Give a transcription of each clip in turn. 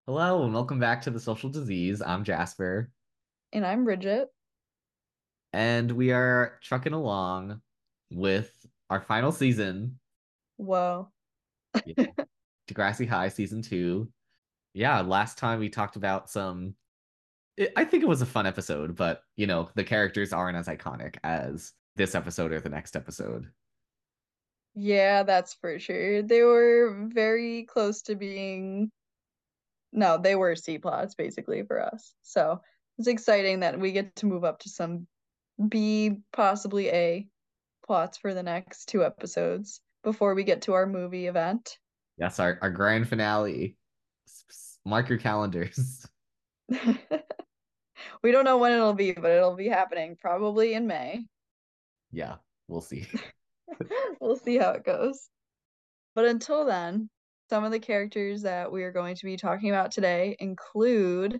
Hello and welcome back to The Social Disease. I'm Jasper, And I'm Bridget. and we are trucking along with our final season, Whoa. yeah, Degrassi High season 2. Yeah, last time we talked about I think it was a fun episode, but the characters aren't as iconic as this episode or the next episode. Yeah, that's for sure. They were very close to being, no, they were C plots basically for us. So it's exciting that we get to move up to some B, possibly A plots for the next two episodes before we get to our movie event. Yes, our grand finale. Mark your calendars. We don't know when it'll be, but it'll be happening probably in May. Yeah, we'll see. We'll see how it goes. But until then, some of the characters that we are going to be talking about today include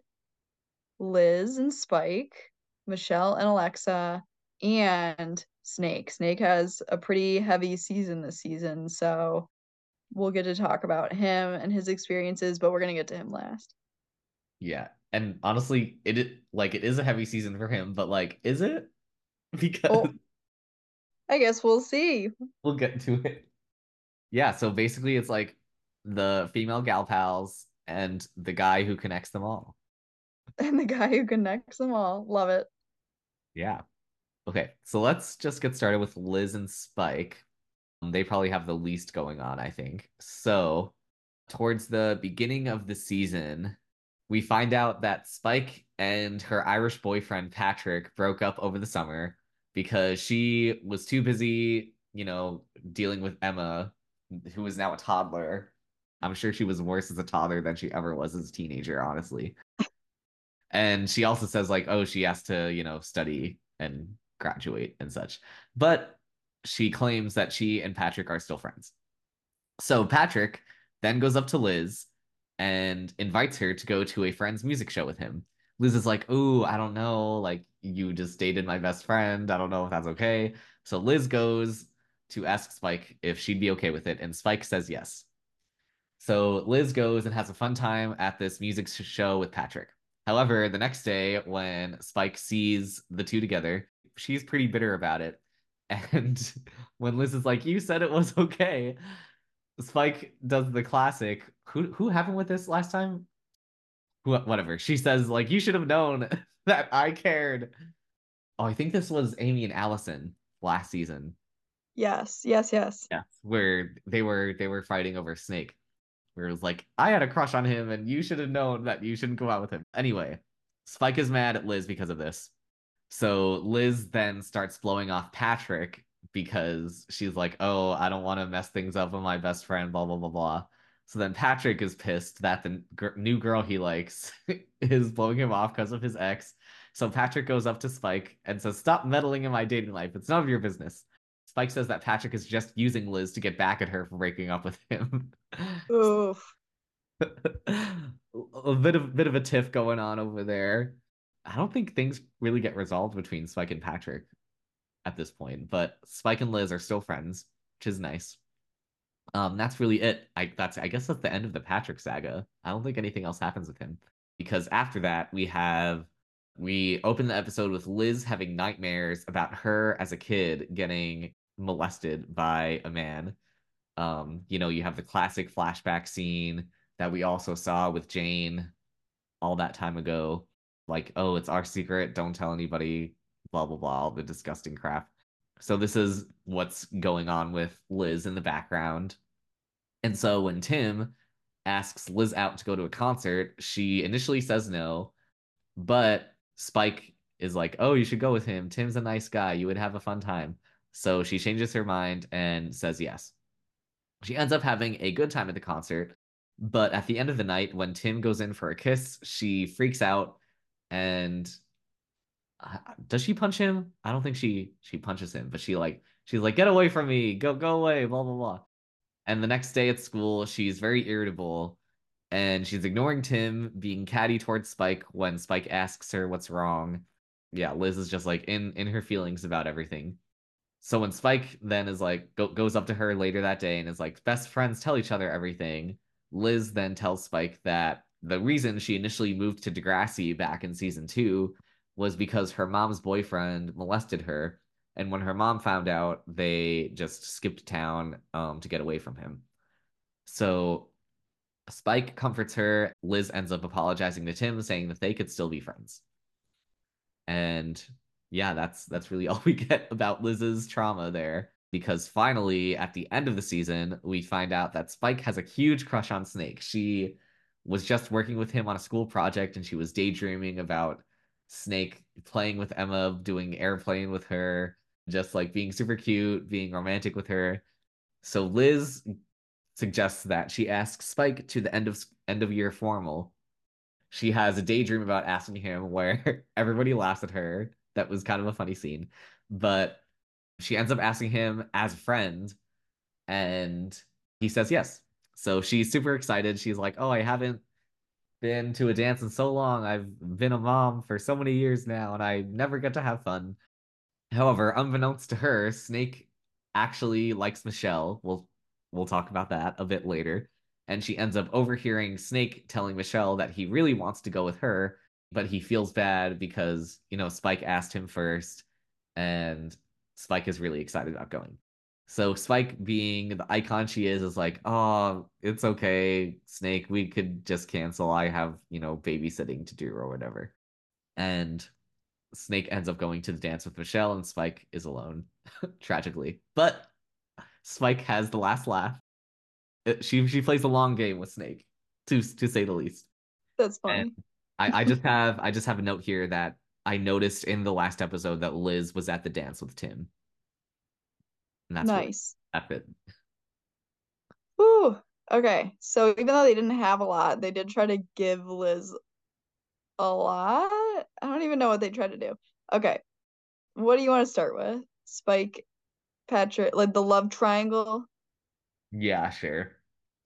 Liz and Spike, Michelle and Alexa, and Snake. Snake has a pretty heavy season this season, so we'll get to talk about him and his experiences, but we're going to get to him last. Yeah. And honestly, it is a heavy season for him, but is it? Because Oh, I guess we'll see. we'll get to it. Yeah, so basically it's like the female gal pals and the guy who connects them all. And the guy who connects them all. Love it. Yeah. Okay, so let's just get started with Liz and Spike. They probably have the least going on, I think. So, towards the beginning of the season, we find out that Spike and her Irish boyfriend Patrick broke up over the summer because she was too busy, dealing with Emma, who is now a toddler. I'm sure she was worse as a toddler than she ever was as a teenager, honestly. And she also says, like, oh, she has to, study and graduate and such. But she claims that she and Patrick are still friends. So Patrick then goes up to Liz and invites her to go to a friend's music show with him. Liz is like, "Ooh, I don't know. Like, you just dated my best friend. I don't know if that's okay." So Liz goes to ask Spike if she'd be okay with it, and Spike says yes. So Liz goes and has a fun time at this music show with Patrick. However, the next day, when Spike sees the two together, she's pretty bitter about it. And when Liz is like, "You said it was okay," Spike does the classic. Who happened with this last time? Whatever. She says like you should have known that I cared. Oh, I think this was Amy and Allison last season. Yes, yes, yes. Yeah, where they were fighting over Snake. Where it was like I had a crush on him and you should have known that you shouldn't go out with him. Anyway, Spike is mad at Liz because of this. So Liz then starts blowing off Patrick because she's like, "Oh, I don't want to mess things up with my best friend, blah blah blah blah." So then Patrick is pissed that the new girl he likes is blowing him off because of his ex. So Patrick goes up to Spike and says, "Stop meddling in my dating life. It's none of your business." Spike says that Patrick is just using Liz to get back at her for breaking up with him. Oof. A bit of a tiff going on over there. I don't think things really get resolved between Spike and Patrick at this point, but Spike and Liz are still friends, which is nice. That's really it. I guess that's the end of the Patrick saga. I don't think anything else happens with him because after that we open the episode with Liz having nightmares about her as a kid getting molested by a man. You have the classic flashback scene that we also saw with Jane all that time ago. Like, oh, it's our secret, don't tell anybody, blah blah blah, all the disgusting crap. So this is what's going on with Liz in the background. And so when Tim asks Liz out to go to a concert, she initially says no, but Spike is like, "Oh, you should go with him. Tim's a nice guy. You would have a fun time." So she changes her mind and says yes. She ends up having a good time at the concert, but at the end of the night, when Tim goes in for a kiss, she freaks out and does she punch him? I don't think she punches him, but she's like, "Get away from me, go away," blah blah blah. And the next day at school, she's very irritable and she's ignoring Tim, being catty towards Spike when Spike asks her what's wrong. Yeah, Liz is just like in her feelings about everything. So when Spike then is like goes up to her later that day and is like, best friends tell each other everything, Liz then tells Spike that the reason she initially moved to Degrassi back in season 2 was because her mom's boyfriend molested her. And when her mom found out, they just skipped town to get away from him. So Spike comforts her. Liz ends up apologizing to Tim, saying that they could still be friends. And yeah, that's really all we get about Liz's trauma there. Because finally, at the end of the season, we find out that Spike has a huge crush on Snake. She was just working with him on a school project and she was daydreaming about Snake playing with Emma, doing airplane with her, just like being super cute, being romantic with her. So Liz suggests that she asks Spike to the end of year formal. She has a daydream about asking him where everybody laughs at her. That was kind of a funny scene. But she ends up asking him as a friend, and he says yes. So she's super excited. She's like, "Oh, I haven't been to a dance in so long. I've been a mom for so many years now, and I never get to have fun." However, unbeknownst to her, Snake actually likes Michelle. We'll talk about that a bit later. And she ends up overhearing Snake telling Michelle that he really wants to go with her, but he feels bad because, Spike asked him first, and Spike is really excited about going. So Spike, being the icon she is like, "Oh, it's okay, Snake, we could just cancel. I have, babysitting to do or whatever." And Snake ends up going to the dance with Michelle, and Spike is alone, tragically. But Spike has the last laugh. She plays a long game with Snake, to say the least. That's And funny. I just have a note here that I noticed in the last episode that Liz was at the dance with Tim, and that's really Nice. that's it. Whew. Okay. So even though they didn't have a lot, they did try to give Liz a lot. I don't even know what they tried to do. Okay. What do you want to start with? Spike, Patrick, like the love triangle. Yeah, sure.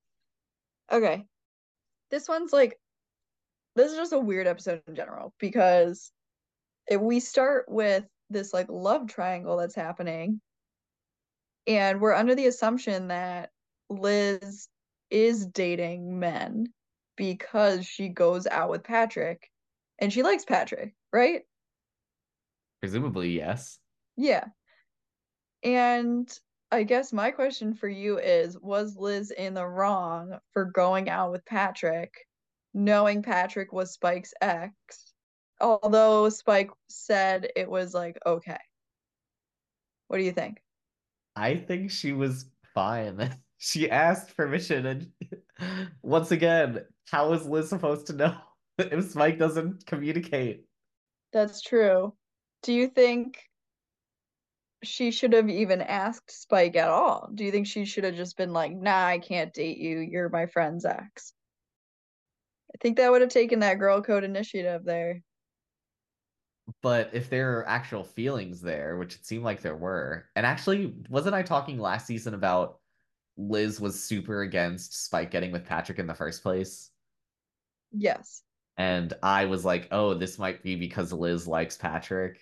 Okay. This one's like, this is just a weird episode in general because if we start with this like love triangle that's happening, and we're under the assumption that Liz is dating men because she goes out with Patrick and she likes Patrick, right? Presumably, yes. Yeah. And I guess my question for you is, was Liz in the wrong for going out with Patrick, knowing Patrick was Spike's ex, although Spike said it was like, okay. What do you think? I think she was fine. She asked permission, and once again, how is Liz supposed to know if Spike doesn't communicate? That's true. Do you think she should have even asked Spike at all? Do you think she should have just been like, nah, I can't date you. You're my friend's ex? I think that would have taken that girl code initiative there. But if there are actual feelings there, which it seemed like there were, and actually, wasn't I talking last season about Liz was super against Spike getting with Patrick in the first place? Yes. And I was like, oh, this might be because Liz likes Patrick.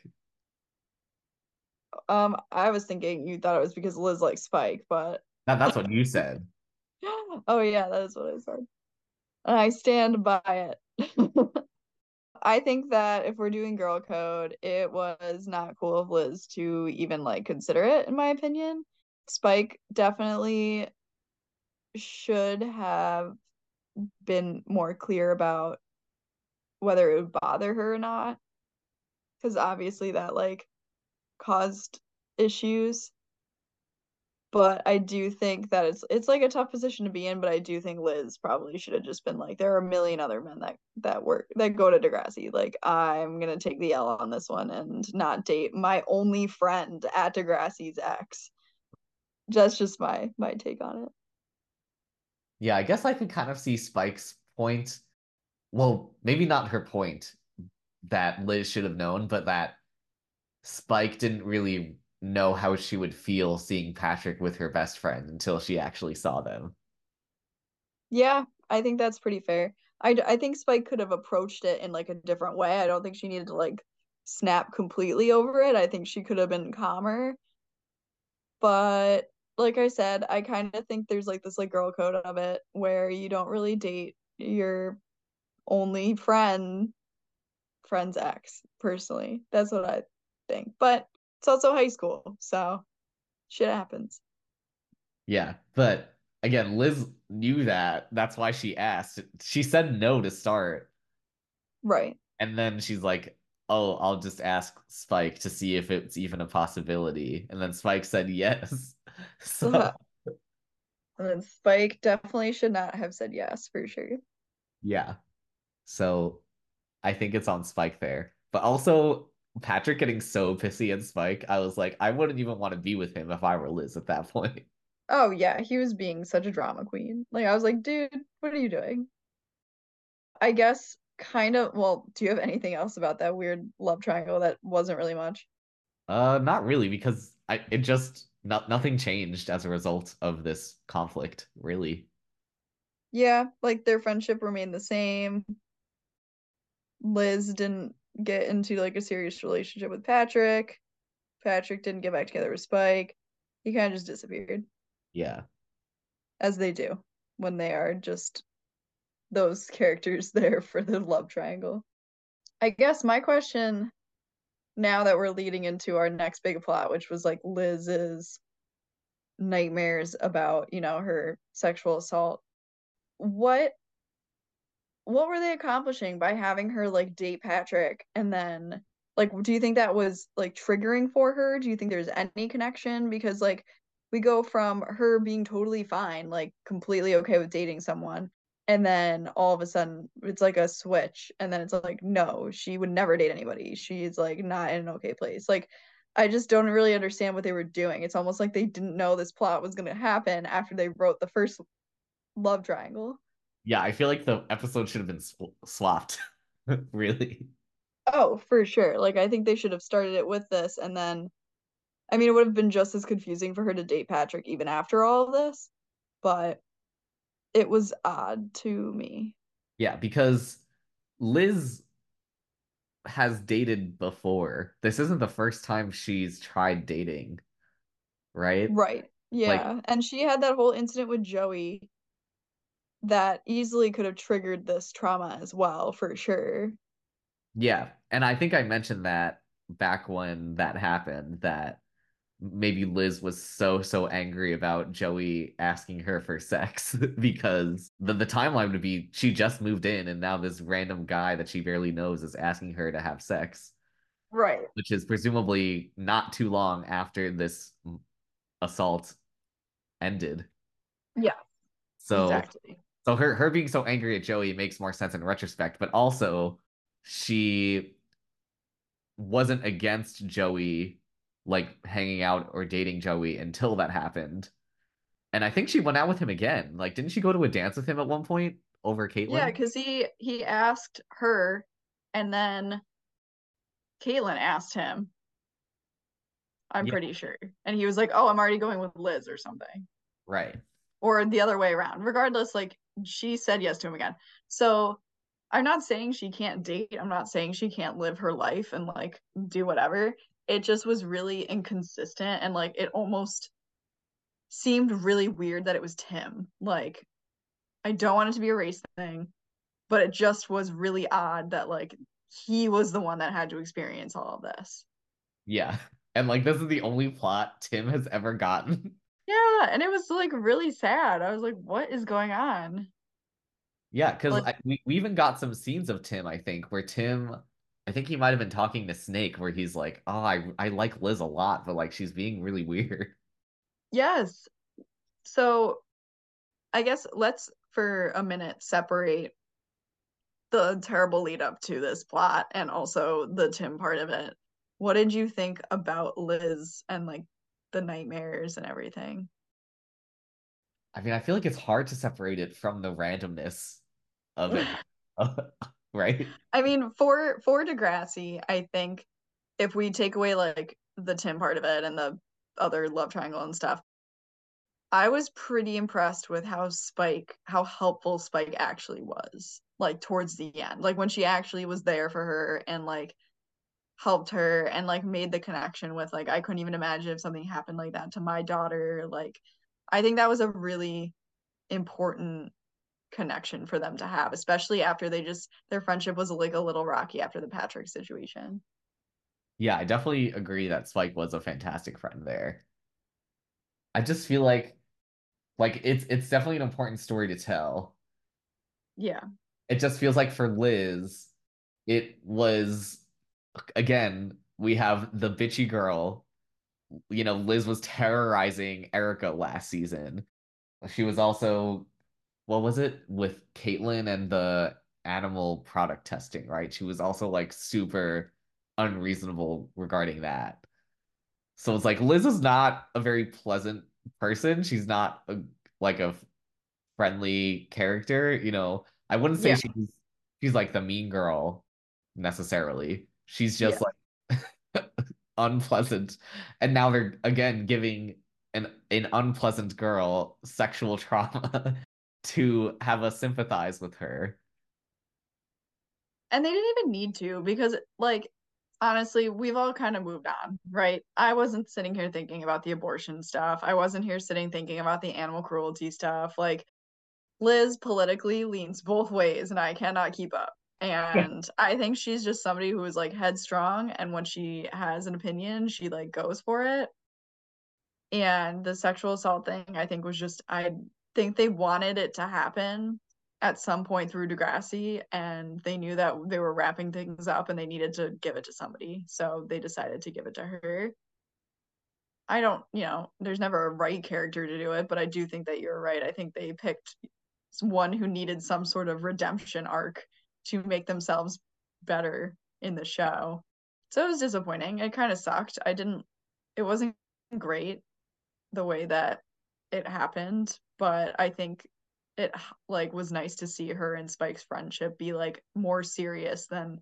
I was thinking you thought it was because Liz likes Spike, but That's what you said. oh yeah, that is what I said. And I stand by it. I think that if we're doing girl code, it was not cool of Liz to even like consider it, in my opinion. Spike definitely should have been more clear about whether it would bother her or not, because obviously that like caused issues. But I do think that it's like a tough position to be in, but I do think Liz probably should have just been like, there are a million other men that go to Degrassi. Like, I'm gonna take the L on this one and not date my only friend at Degrassi's ex. That's just my take on it. Yeah, I guess I can kind of see Spike's point. Well, maybe not her point that Liz should have known, but that Spike didn't really know how she would feel seeing Patrick with her best friend until she actually saw them. Yeah, I think that's pretty fair. I think Spike could have approached it in like a different way. I don't think she needed to like snap completely over it. I think she could have been calmer. But like I said, I kind of think there's like this like girl code of it where you don't really date your only friend's ex, personally. That's what I think. But it's also high school, so shit happens. Yeah, but again, Liz knew that. That's why she asked. She said no to start, Right. and then she's like, "Oh, I'll just ask Spike to see if it's even a possibility." And then Spike said yes. Uh-huh. So, And then Spike definitely should not have said yes for sure. yeah. So, I think it's on Spike there. But also Patrick getting so pissy at Spike, I was like, I wouldn't even want to be with him if I were Liz at that point. Oh yeah, he was being such a drama queen. Like I was like, dude, what are you doing? I guess kind of, well, do you have anything else about that weird love triangle that wasn't really much? Not really, because it just nothing changed as a result of this conflict, really. Yeah, like their friendship remained the same. Liz didn't get into like a serious relationship with Patrick. Patrick didn't get back together with Spike. He kind of just disappeared, Yeah. as they do when they are just those characters there for the love triangle. I guess my question now that we're leading into our next big plot, which was like Liz's nightmares about, her sexual assault. What what were they accomplishing by having her like date Patrick and then like do you think that was like triggering for her? Do you think there's any connection? Because like we go from her being totally fine, like completely okay with dating someone, and then all of a sudden it's like a switch, and then it's like, no, she would never date anybody. She's like not in an okay place. Like I just don't really understand what they were doing. It's almost like they didn't know this plot was gonna happen after they wrote the first love triangle. Yeah, I feel like the episode should have been swapped. Really. Oh, for sure. Like I think they should have started it with this and then I mean it would have been just as confusing for her to date Patrick even after all of this, but it was odd to me. Yeah, because Liz has dated before. This isn't the first time she's tried dating, right? Right. Like, Yeah. And she had that whole incident with Joey that easily could have triggered this trauma as well, for sure. yeah. And I think I mentioned that back when that happened, that maybe Liz was so angry about Joey asking her for sex because the timeline would be she just moved in and now this random guy that she barely knows is asking her to have sex, Right. which is presumably not too long after this assault ended. Yeah, So exactly. so her being so angry at Joey makes more sense in retrospect, but also she wasn't against Joey like hanging out or dating Joey until that happened. And I think she went out with him again. Like, didn't she go to a dance with him at one point over Yeah, Caitlyn? because he asked her and then Caitlyn asked him, I'm Yeah, pretty sure. And he was like, "Oh, I'm already going with Liz or something." right. Or the other way around. Regardless, like she said yes to him again. So I'm not saying she can't date. I'm not saying she can't live her life and like do whatever. It just was really inconsistent and like it almost seemed really weird that it was Tim. Like I don't want it to be a race thing, but it just was really odd that like he was the one that had to experience all of this. Yeah. And like this is the only plot Tim has ever gotten. Yeah, and it was like really sad. I was like, what is going on? Yeah, because Like, we even got some scenes of Tim, I think, where Tim, I think he might have been talking to Snake, where he's like, "Oh, I like Liz a lot, but like she's being really weird." yes. So I guess let's for a minute separate the terrible lead up to this plot and also the Tim part of it. What did you think about Liz and like the nightmares and everything? I mean, I feel like it's hard to separate it from the randomness of it, right? I mean, for Degrassi, I think if we take away like the Tim part of it and the other love triangle and stuff, I was pretty impressed with how helpful Spike actually was, like towards the end. Like when she actually was there for her and like helped her and like made the connection with like I couldn't even imagine if something happened like that to my daughter. Like I think that was a really important connection for them to have, especially after their friendship was like a little rocky after the Patrick situation. Yeah, I definitely agree that Spike was a fantastic friend there. I just feel like it's definitely an important story to tell. Yeah. It just feels like for Liz, it was again, we have the bitchy girl. Liz was terrorizing Erica last season. She was also, what was it, with Caitlyn and the animal product testing, right? She was also like super unreasonable regarding that. So it's like Liz is not a very pleasant person. She's not like a friendly character. I wouldn't say Yeah. she's like the mean girl necessarily. She's just Yeah. like unpleasant. And now they're again giving an unpleasant girl sexual trauma to have us sympathize with her. And they didn't even need to because, like, honestly, we've all kind of moved on, right? I wasn't sitting here thinking about the abortion stuff. I wasn't here sitting thinking about the animal cruelty stuff. Like, Liz politically leans both ways, and I cannot keep up. And I think she's just somebody who is like headstrong, and when she has an opinion, she like goes for it. And the sexual assault thing, I think, was just, I think they wanted it to happen at some point through Degrassi, and they knew that they were wrapping things up and they needed to give it to somebody. So they decided to give it to her. I don't, there's never a right character to do it, but I do think that you're right. I think they picked one who needed some sort of redemption arc to make themselves better in the show. So it was disappointing. It kind of sucked. It wasn't great the way that it happened, but I think it like was nice to see her and Spike's friendship be like more serious than,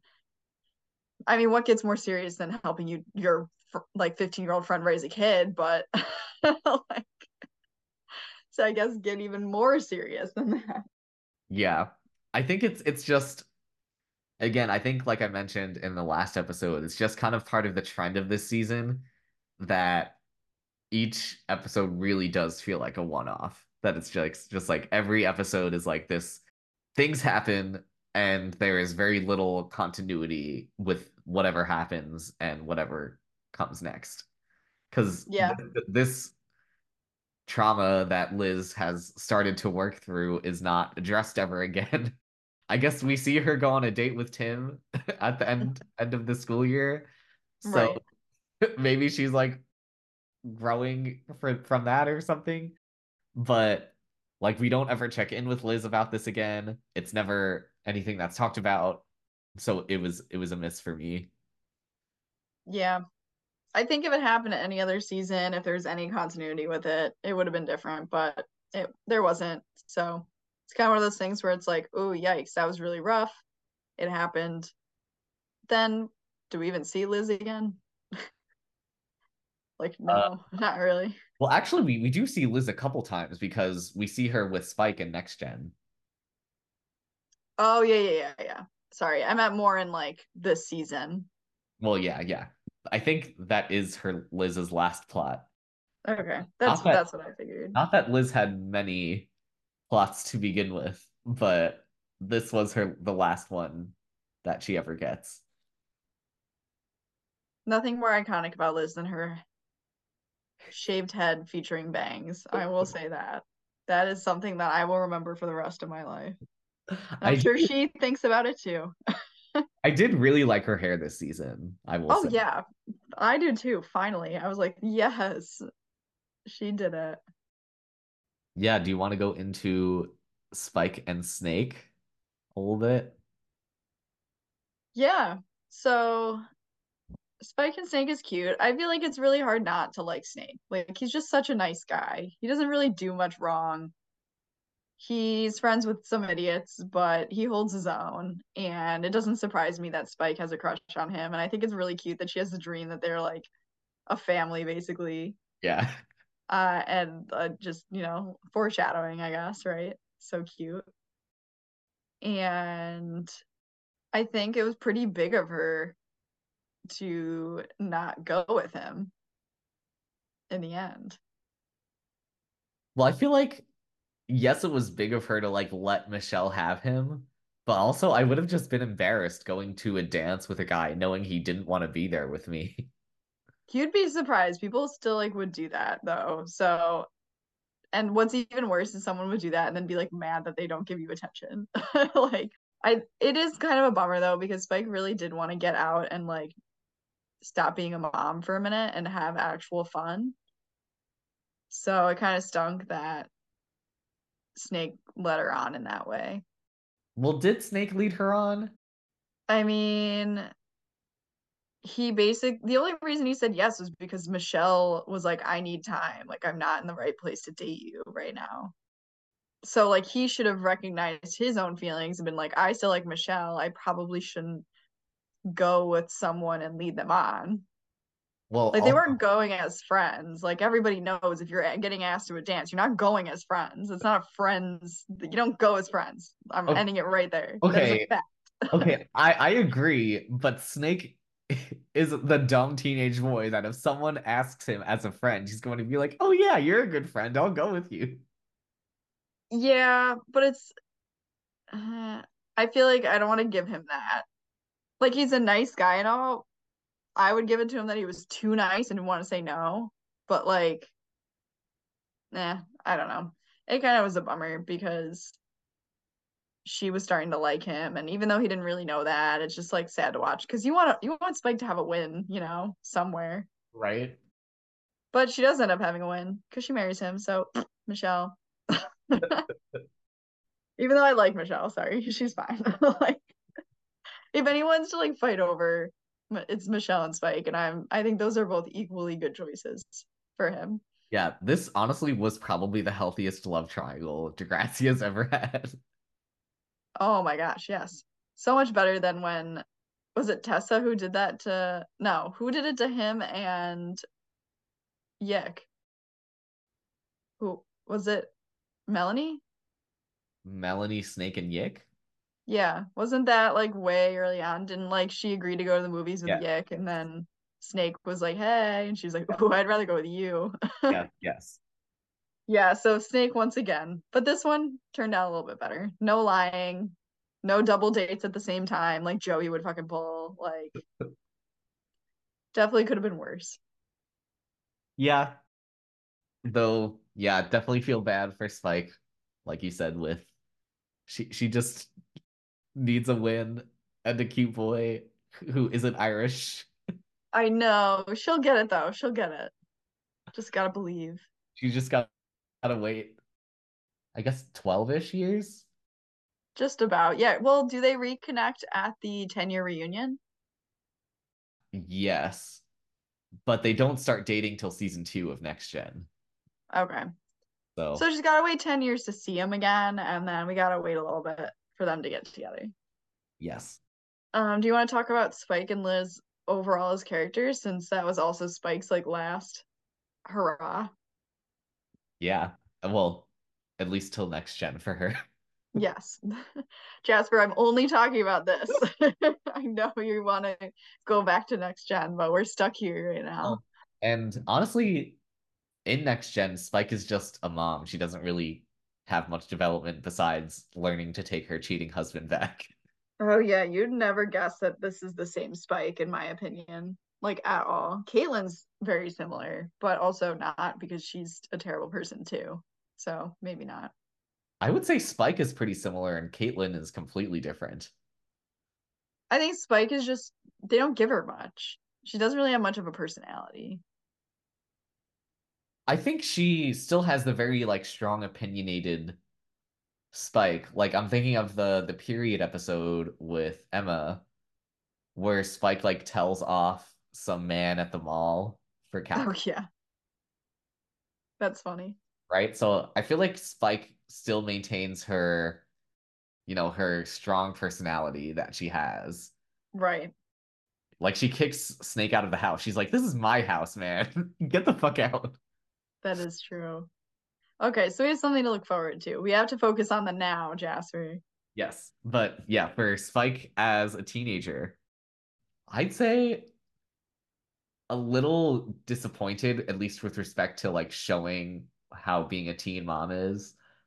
I mean, what gets more serious than helping your like 15-year-old friend raise a kid, but like, so I guess get even more serious than that. Yeah. I think it's just again, I think like I mentioned in the last episode, it's just kind of part of the trend of this season that each episode really does feel like a one-off. That it's just like every episode is like this things happen and there is very little continuity with whatever happens and whatever comes next. Because Yeah, this trauma that Liz has started to work through is not addressed ever again. I guess we see her go on a date with Tim at the end of the school year. So right. maybe she's like growing from that or something. But like we don't ever check in with Liz about this again. It's never anything that's talked about. So it was a miss for me. Yeah. I think if it happened at any other season, if there's any continuity with it, it would have been different, but there wasn't. So it's kind of one of those things where it's like, oh, yikes, that was really rough. It happened. Then do we even see Liz again? Like, Uh, no, not really. well, actually, we do see Liz a couple times because we see her with Spike in Next Gen. Oh, yeah, yeah, yeah, yeah. Sorry, I meant more in like this season. Well, yeah, yeah. I think that is her Liz's last plot. Okay, Not that that's what I figured. not that Liz had many plots to begin with, but this was the last one that she ever gets. Nothing more iconic about Liz than her shaved head featuring bangs. I will say that. That is something that I will remember for the rest of my life. And I'm I sure did, she thinks about it too. I did really like her hair this season, I will Oh say. yeah, I do too. Finally, I was like, yes, she did it. Yeah, do you want to go into Spike and Snake a little bit? Yeah. So Spike and Snake is cute. I feel like it's really hard not to like Snake. Like he's just such a nice guy. He doesn't really do much wrong. He's friends with some idiots, but he holds his own. And it doesn't surprise me that Spike has a crush on him. And I think it's really cute that she has the dream that they're like a family, basically. Yeah. And just, foreshadowing, I guess, right? So cute. And I think it was pretty big of her to not go with him in the end. Well, I feel like yes, it was big of her to like let Michelle have him, but also I would have just been embarrassed going to a dance with a guy knowing he didn't want to be there with me. You'd be surprised. People still like would do that though. So, and what's even worse is someone would do that and then be like mad that they don't give you attention. Like it is kind of a bummer though because Spike really did want to get out and like stop being a mom for a minute and have actual fun. So it kind of stunk that Snake led her on in that way. Well, did Snake lead her on? I mean, the only reason he said yes was because Michelle was like, I need time. Like, I'm not in the right place to date you right now. So, like, he should have recognized his own feelings and been like, I still like Michelle. I probably shouldn't go with someone and lead them on. Well, Like, they also, weren't going as friends. Like, everybody knows if you're getting asked to a dance, you're not going as friends. It's not a friends. You don't go as friends. I'm ending it right there. That is a okay, fact. okay, I agree, but Snake is the dumb teenage boy that if someone asks him as a friend, he's going to be like, "Oh yeah, you're a good friend. I'll go with you." Yeah, but I feel like I don't want to give him that. Like he's a nice guy and all. I would give it to him that he was too nice and want to say no. But like, I don't know. It kind of was a bummer because she was starting to like him, and even though he didn't really know that, it's just like sad to watch because you want Spike to have a win, somewhere. Right? But she does end up having a win because she marries him. So Michelle, even though I like Michelle, sorry, she's fine. Like if anyone's to like fight over, it's Michelle and Spike, and I think those are both equally good choices for him. Yeah, this honestly was probably the healthiest love triangle Degrassi has ever had. Oh my gosh, yes. So much better than when was it Tessa who did that to no, who did it to him and Yick? Who was it? Melanie? Melanie, Snake, and Yick. Yeah. Wasn't that like way early on? Didn't like she agree to go to the movies with Yeah, Yick and then Snake was like, hey, and she's like, yeah, ooh, I'd rather go with you. yeah, yes. Yeah, so Snake once again. But this one turned out a little bit better. No lying, no double dates at the same time, like Joey would fucking pull. Like, definitely could have been worse. Yeah, though, yeah, definitely feel bad for Spike, like you said, with she just needs a win and a cute boy who isn't Irish. I know. She'll get it though. She'll get it. Just gotta believe. She just gotta wait, I guess, 12-ish years. Just about. Yeah. Well, do they reconnect at the 10-year reunion? Yes, but they don't start dating till season 2 of Next Gen. Okay. So So, she's gotta wait 10 years to see him again, and then we gotta wait a little bit for them to get together. yes. Do you want to talk about Spike and Liz overall as characters, since that was also Spike's like last hurrah? Yeah. Well, at least till Next Gen for her. Yes. Jasper, I'm only talking about this. I know you want to go back to next gen, but we're stuck here right Um, now. And honestly, in Next Gen, Spike is just a mom. She doesn't really have much development besides learning to take her cheating husband back. Oh yeah, you'd never guess that this is the same Spike, in my opinion. Like at all. Caitlyn's very similar, but also not because she's a terrible person too. So maybe not. I would say Spike is pretty similar and Caitlyn is completely different. I think Spike is just they don't give her much. She doesn't really have much of a personality. I think she still has the very like strong opinionated Spike. Like I'm thinking of the period episode with Emma where Spike like tells off some man at the mall for Oh cat, yeah, that's funny. right? So I feel like Spike still maintains her, her strong personality that she has. Right. Like she kicks Snake out of the house. She's like, "This is my house, man. Get the fuck out." That is true. Okay, so we have something to look forward to. We have to focus on the now, Jasper. Yes. But yeah, for Spike as a teenager, I'd say a little disappointed, at least with respect to like showing how being a teen mom is.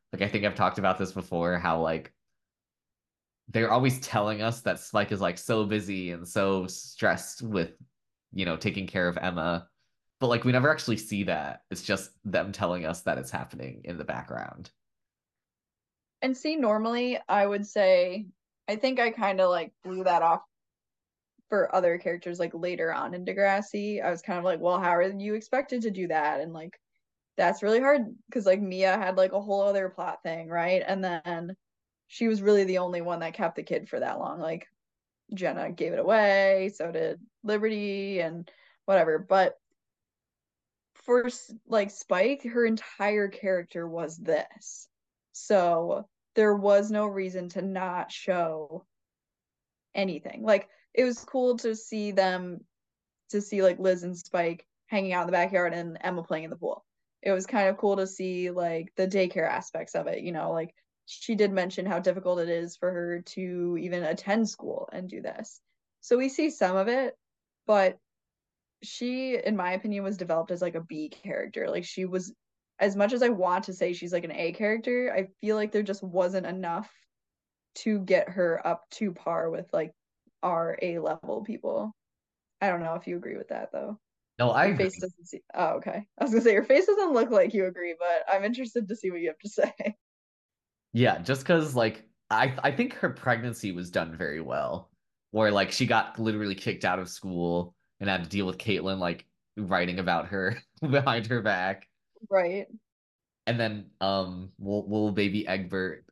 Like I think I've talked about this before, how like they're always telling us that Spike is like so busy and so stressed with, taking care of Emma. But like we never actually see that. It's just them telling us that it's happening in the background. And see, normally I would say, I think I kind of like blew that off for other characters like later on in Degrassi. I was kind of like, well, how are you expected to do that? And like, that's really hard because like Mia had like a whole other plot thing, right? And then she was really the only one that kept the kid for that long. Like, Jenna gave it away, so did Liberty and whatever. But for like Spike, her entire character was this. So there was no reason to not show anything. Like it was cool to see them to see like Liz and Spike hanging out in the backyard and Emma playing in the pool. It was kind of cool to see like the daycare aspects of it, like she did mention how difficult it is for her to even attend school and do this. So we see some of it, but she, in my opinion, was developed as like a B character. Like she was, as much as I want to say she's like an A character, I feel like there just wasn't enough to get her up to par with like our A level people. I don't know if you agree with that though. No, I Your agree. face doesn't see. Oh, okay. I was gonna say your face doesn't look like you agree, but I'm interested to see what you have to say. Yeah, just because like I think her pregnancy was done very well, where like she got literally kicked out of school and had to deal with Caitlin like writing about her behind her back. Right. And then little baby Egbert.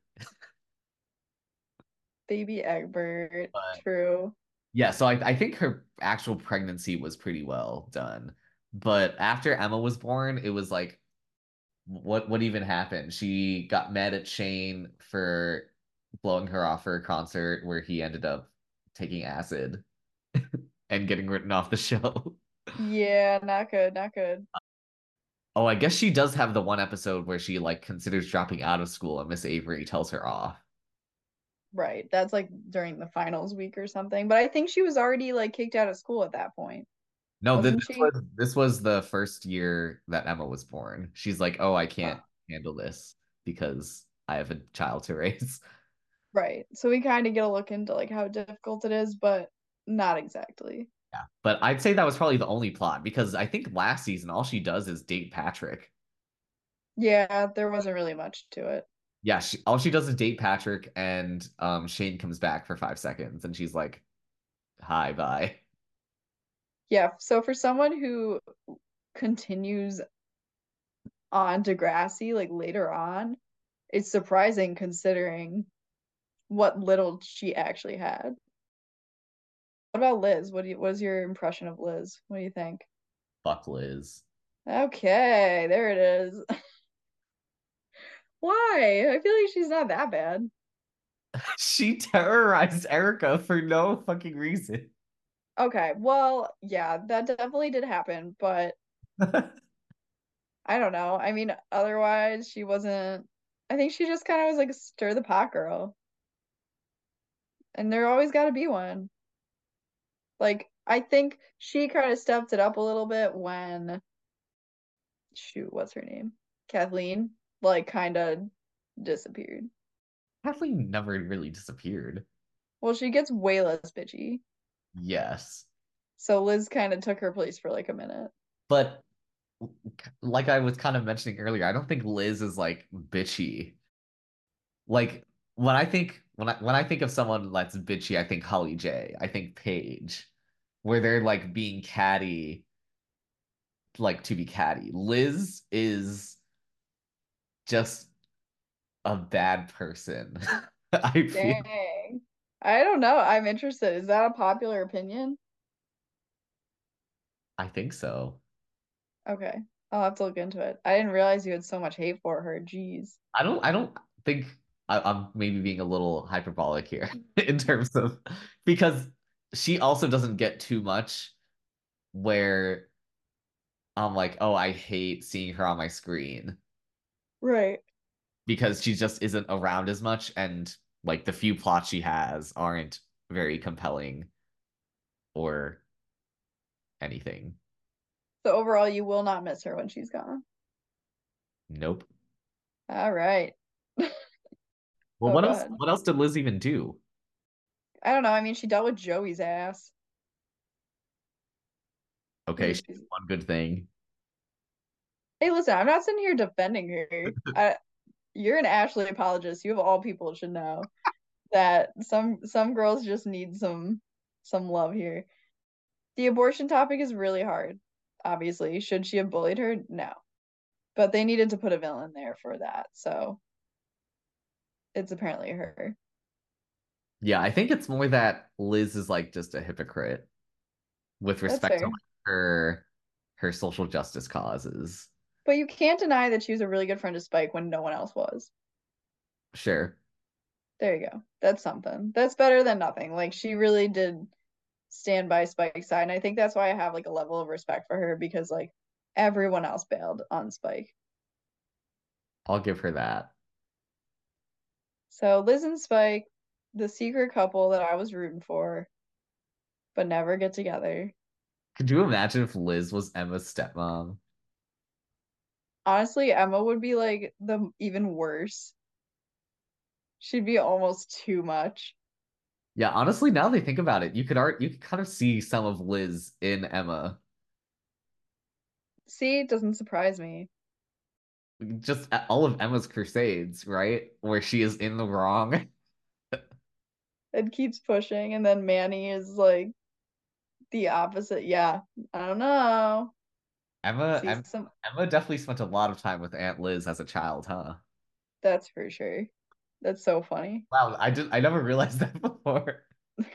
Baby Egbert. But True. yeah, so I think her actual pregnancy was pretty well done. But after Emma was born, it was like what even happened? She got mad at Shane for blowing her off for a concert where he ended up taking acid and getting written off the show. Yeah, not good, not good. Oh, I guess she does have the one episode where she like considers dropping out of school and Miss Avery tells her off. Right. That's like during the finals week or something. But I think she was already like kicked out of school at that point, No, wasn't this she? was the first year that Emma was born. She's like, "Oh, I Oh, can't handle this because I have a child to raise." right. So we kind of get a look into like how difficult it is, but not exactly. Yeah. But I'd say that was probably the only plot because I think last season all she does is date Patrick. Yeah, there wasn't really much to it. Yeah, all she does is date Patrick and Shane comes back for 5 seconds and she's like, "Hi, bye." Yeah, so for someone who continues on Degrassi like later on, it's surprising considering what little she actually had. What about Liz? What is your impression of Liz? What do you think? Fuck Liz. Okay, there it is. Why? I feel like she's not that bad. She terrorized Erica for no fucking reason. Okay, well, yeah, that definitely did happen, but I don't know. I mean, otherwise, she wasn't. I think she just kind of was like a stir the pot girl, and there always got to be one. Like, I think she kind of stepped it up a little bit when, shoot, what's her name? Kathleen, like, kind of disappeared. Kathleen never really disappeared. Well, she gets way less bitchy. Yes. So Liz kind of took her place for like a minute. But like I was kind of mentioning earlier, I don't think Liz is like bitchy. Like when I think of someone that's bitchy, I think Holly J. I think Paige, where they're like being catty, like to be catty. Liz is just a bad person. I feel Dang. I don't know. I'm interested. Is that a popular opinion? I think so. Okay. I'll have to look into it. I didn't realize you had so much hate for her. Jeez. I don't think I'm maybe being a little hyperbolic here in terms of because she also doesn't get too much where I'm like, oh, I hate seeing her on my screen Right. because she just isn't around as much and like the few plots she has aren't very compelling or anything. So overall, you will not miss her when she's gone. Nope. All right. Well, Oh what else? god. What else did Liz even do? I don't know. I mean, she dealt with Joey's ass. He Okay, was she a piece did of... one good thing. Hey, listen, I'm not sitting here defending her. You're an Ashley apologist. You of all people should know that some girls just need some love here. The abortion topic is really hard, obviously. Should she have bullied her? No. But they needed to put a villain there for that. So it's apparently her. Yeah, I think it's more that Liz is like just a hypocrite with That's respect to fair. like, her social justice causes. But you can't deny that she was a really good friend to Spike when no one else was. Sure. There you go. That's something. That's better than nothing. Like she really did stand by Spike's side. And I think that's why I have like a level of respect for her because like everyone else bailed on Spike. I'll give her that. So Liz and Spike, the secret couple that I was rooting for, but never get together. Could you imagine if Liz was Emma's stepmom? Honestly, Emma would be like the even worse. She'd be almost too much. Yeah, honestly, now they think about it, you could kind of see some of Liz in Emma. See, it doesn't surprise me. Just all of Emma's crusades, right? Where she is in the wrong. It keeps pushing, and then Manny is like the opposite. Yeah, I don't know. Emma, See Em- some, Emma definitely spent a lot of time with Aunt Liz as a child, huh? that's for sure. That's so funny. Wow, I never realized that before.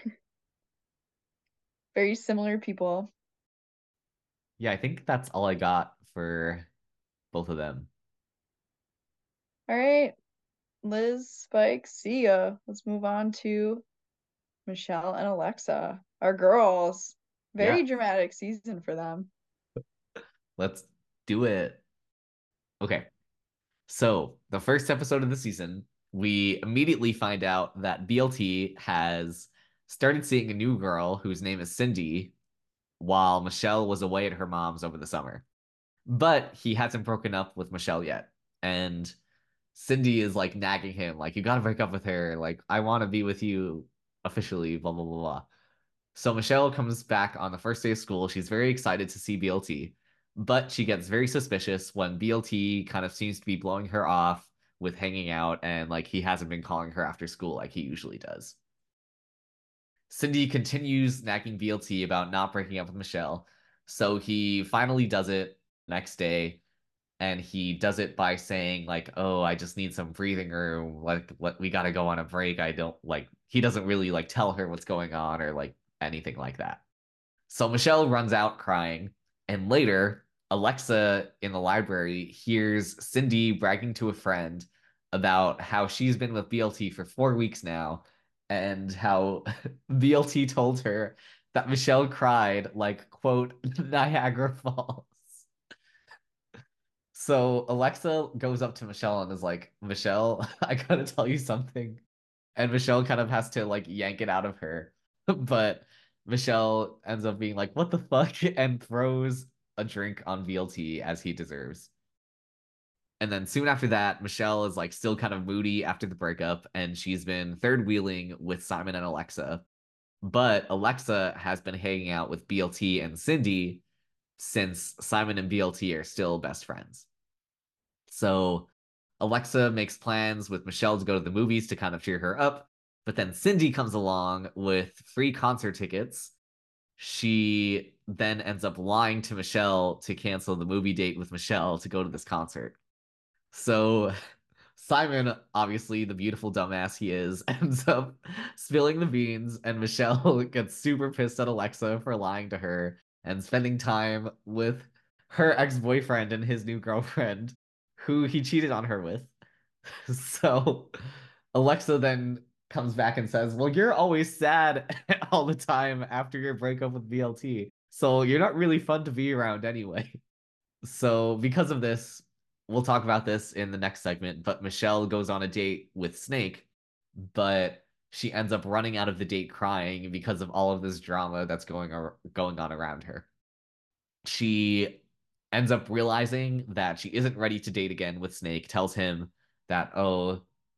Very similar people. Yeah, I think that's all I got for both of them. All right, Liz, Spike, see ya. Let's move on to Michelle and Alexa, our girls. Yeah, Very dramatic season for them. let's do it. Okay. So, the first episode of the season, we immediately find out that BLT has started seeing a new girl whose name is Cindy while Michelle was away at her mom's over the summer. But he hasn't broken up with Michelle yet. And Cindy is like nagging him, like, you gotta break up with her. Like, I want to be with you officially, blah, blah, blah, blah. So Michelle comes back on the first day of school. She's very excited to see BLT, but she gets very suspicious when BLT kind of seems to be blowing her off with hanging out and like he hasn't been calling her after school like he usually does. Cindy continues nagging BLT about not breaking up with Michelle. So he finally does it next day, and he does it by saying like, "Oh, I just need some breathing room. Like, we gotta go on a break. I don't like." He doesn't really like tell her what's going on or like anything like that. So Michelle runs out crying, and later Alexa in the library hears Cindy bragging to a friend about how she's been with BLT for 4 weeks now, and how BLT told her that Michelle cried like, quote, Niagara Falls. So Alexa goes up to Michelle and is like, Michelle, I gotta tell you something. And Michelle kind of has to like yank it out of her. But Michelle ends up being like, what the fuck? And throws a drink on VLT as he deserves. And then soon after that, Michelle is like still kind of moody after the breakup, and she's been third wheeling with Simon and Alexa. But Alexa has been hanging out with BLT and Cindy since Simon and BLT are still best friends. So Alexa makes plans with Michelle to go to the movies to kind of cheer her up. But then Cindy comes along with free concert tickets. She then ends up lying to Michelle to cancel the movie date with Michelle to go to this concert. So Simon, obviously the beautiful dumbass he is, ends up spilling the beans, and Michelle gets super pissed at Alexa for lying to her and spending time with her ex-boyfriend and his new girlfriend, who he cheated on her with. So Alexa then comes back and says, well, you're always sad all the time after your breakup with BLT. So you're not really fun to be around anyway. So because of this, we'll talk about this in the next segment, but Michelle goes on a date with Snake, but she ends up running out of the date crying because of all of this drama that's going on around her. She ends up realizing that she isn't ready to date again with Snake, tells him that, oh,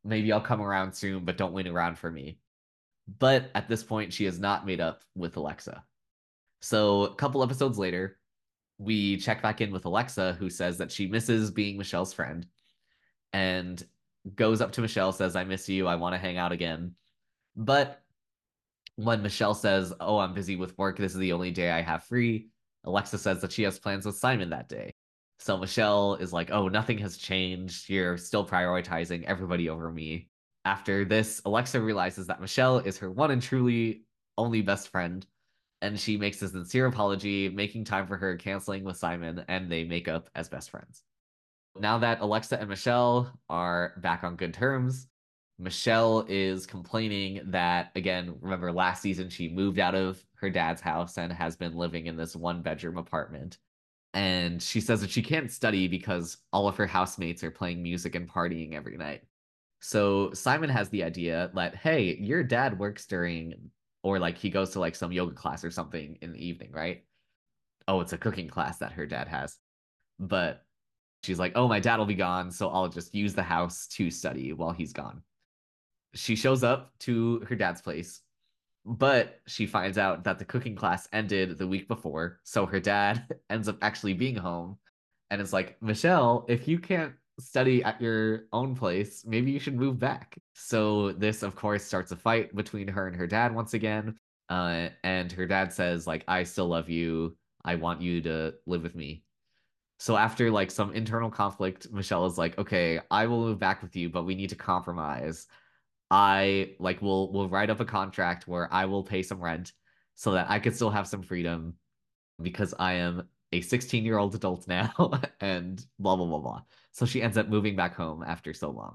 Maybe I'll come around soon, but don't wait around for me. But at this point, she has not made up with Alexa. So a couple episodes later, we check back in with Alexa, who says that she misses being Michelle's friend and goes up to Michelle, says, I miss you. I want to hang out again. But when Michelle says, oh, I'm busy with work, this is the only day I have free, Alexa says that she has plans with Simon that day. So Michelle is like, oh, nothing has changed. You're still prioritizing everybody over me. After this, Alexa realizes that Michelle is her one and truly only best friend, and she makes a sincere apology, making time for her, canceling with Simon, and they make up as best friends. Now that Alexa and Michelle are back on good terms, Michelle is complaining that, again, remember last season she moved out of her dad's house and has been living in this one bedroom apartment. And she says that she can't study because all of her housemates are playing music and partying every night. So Simon has the idea that, hey, your dad works during, or like he goes to like some yoga class or something in the evening, right? Oh, it's a cooking class that her dad has. But she's like, oh, my dad will be gone, so I'll just use the house to study while he's gone. She shows up to her dad's place, but she finds out that the cooking class ended the week before, so her dad ends up actually being home and it's like, Michelle, if you can't study at your own place, maybe you should move back. So this, of course, starts a fight between her and her dad once again. And her dad says, like, I still love you. I want you to live with me. So after like some internal conflict, Michelle is like, okay, I will move back with you, but we need to compromise. I like will write up a contract where I will pay some rent so that I could still have some freedom because I am a 16-year-old adult now and blah blah blah blah. So she ends up moving back home after so long.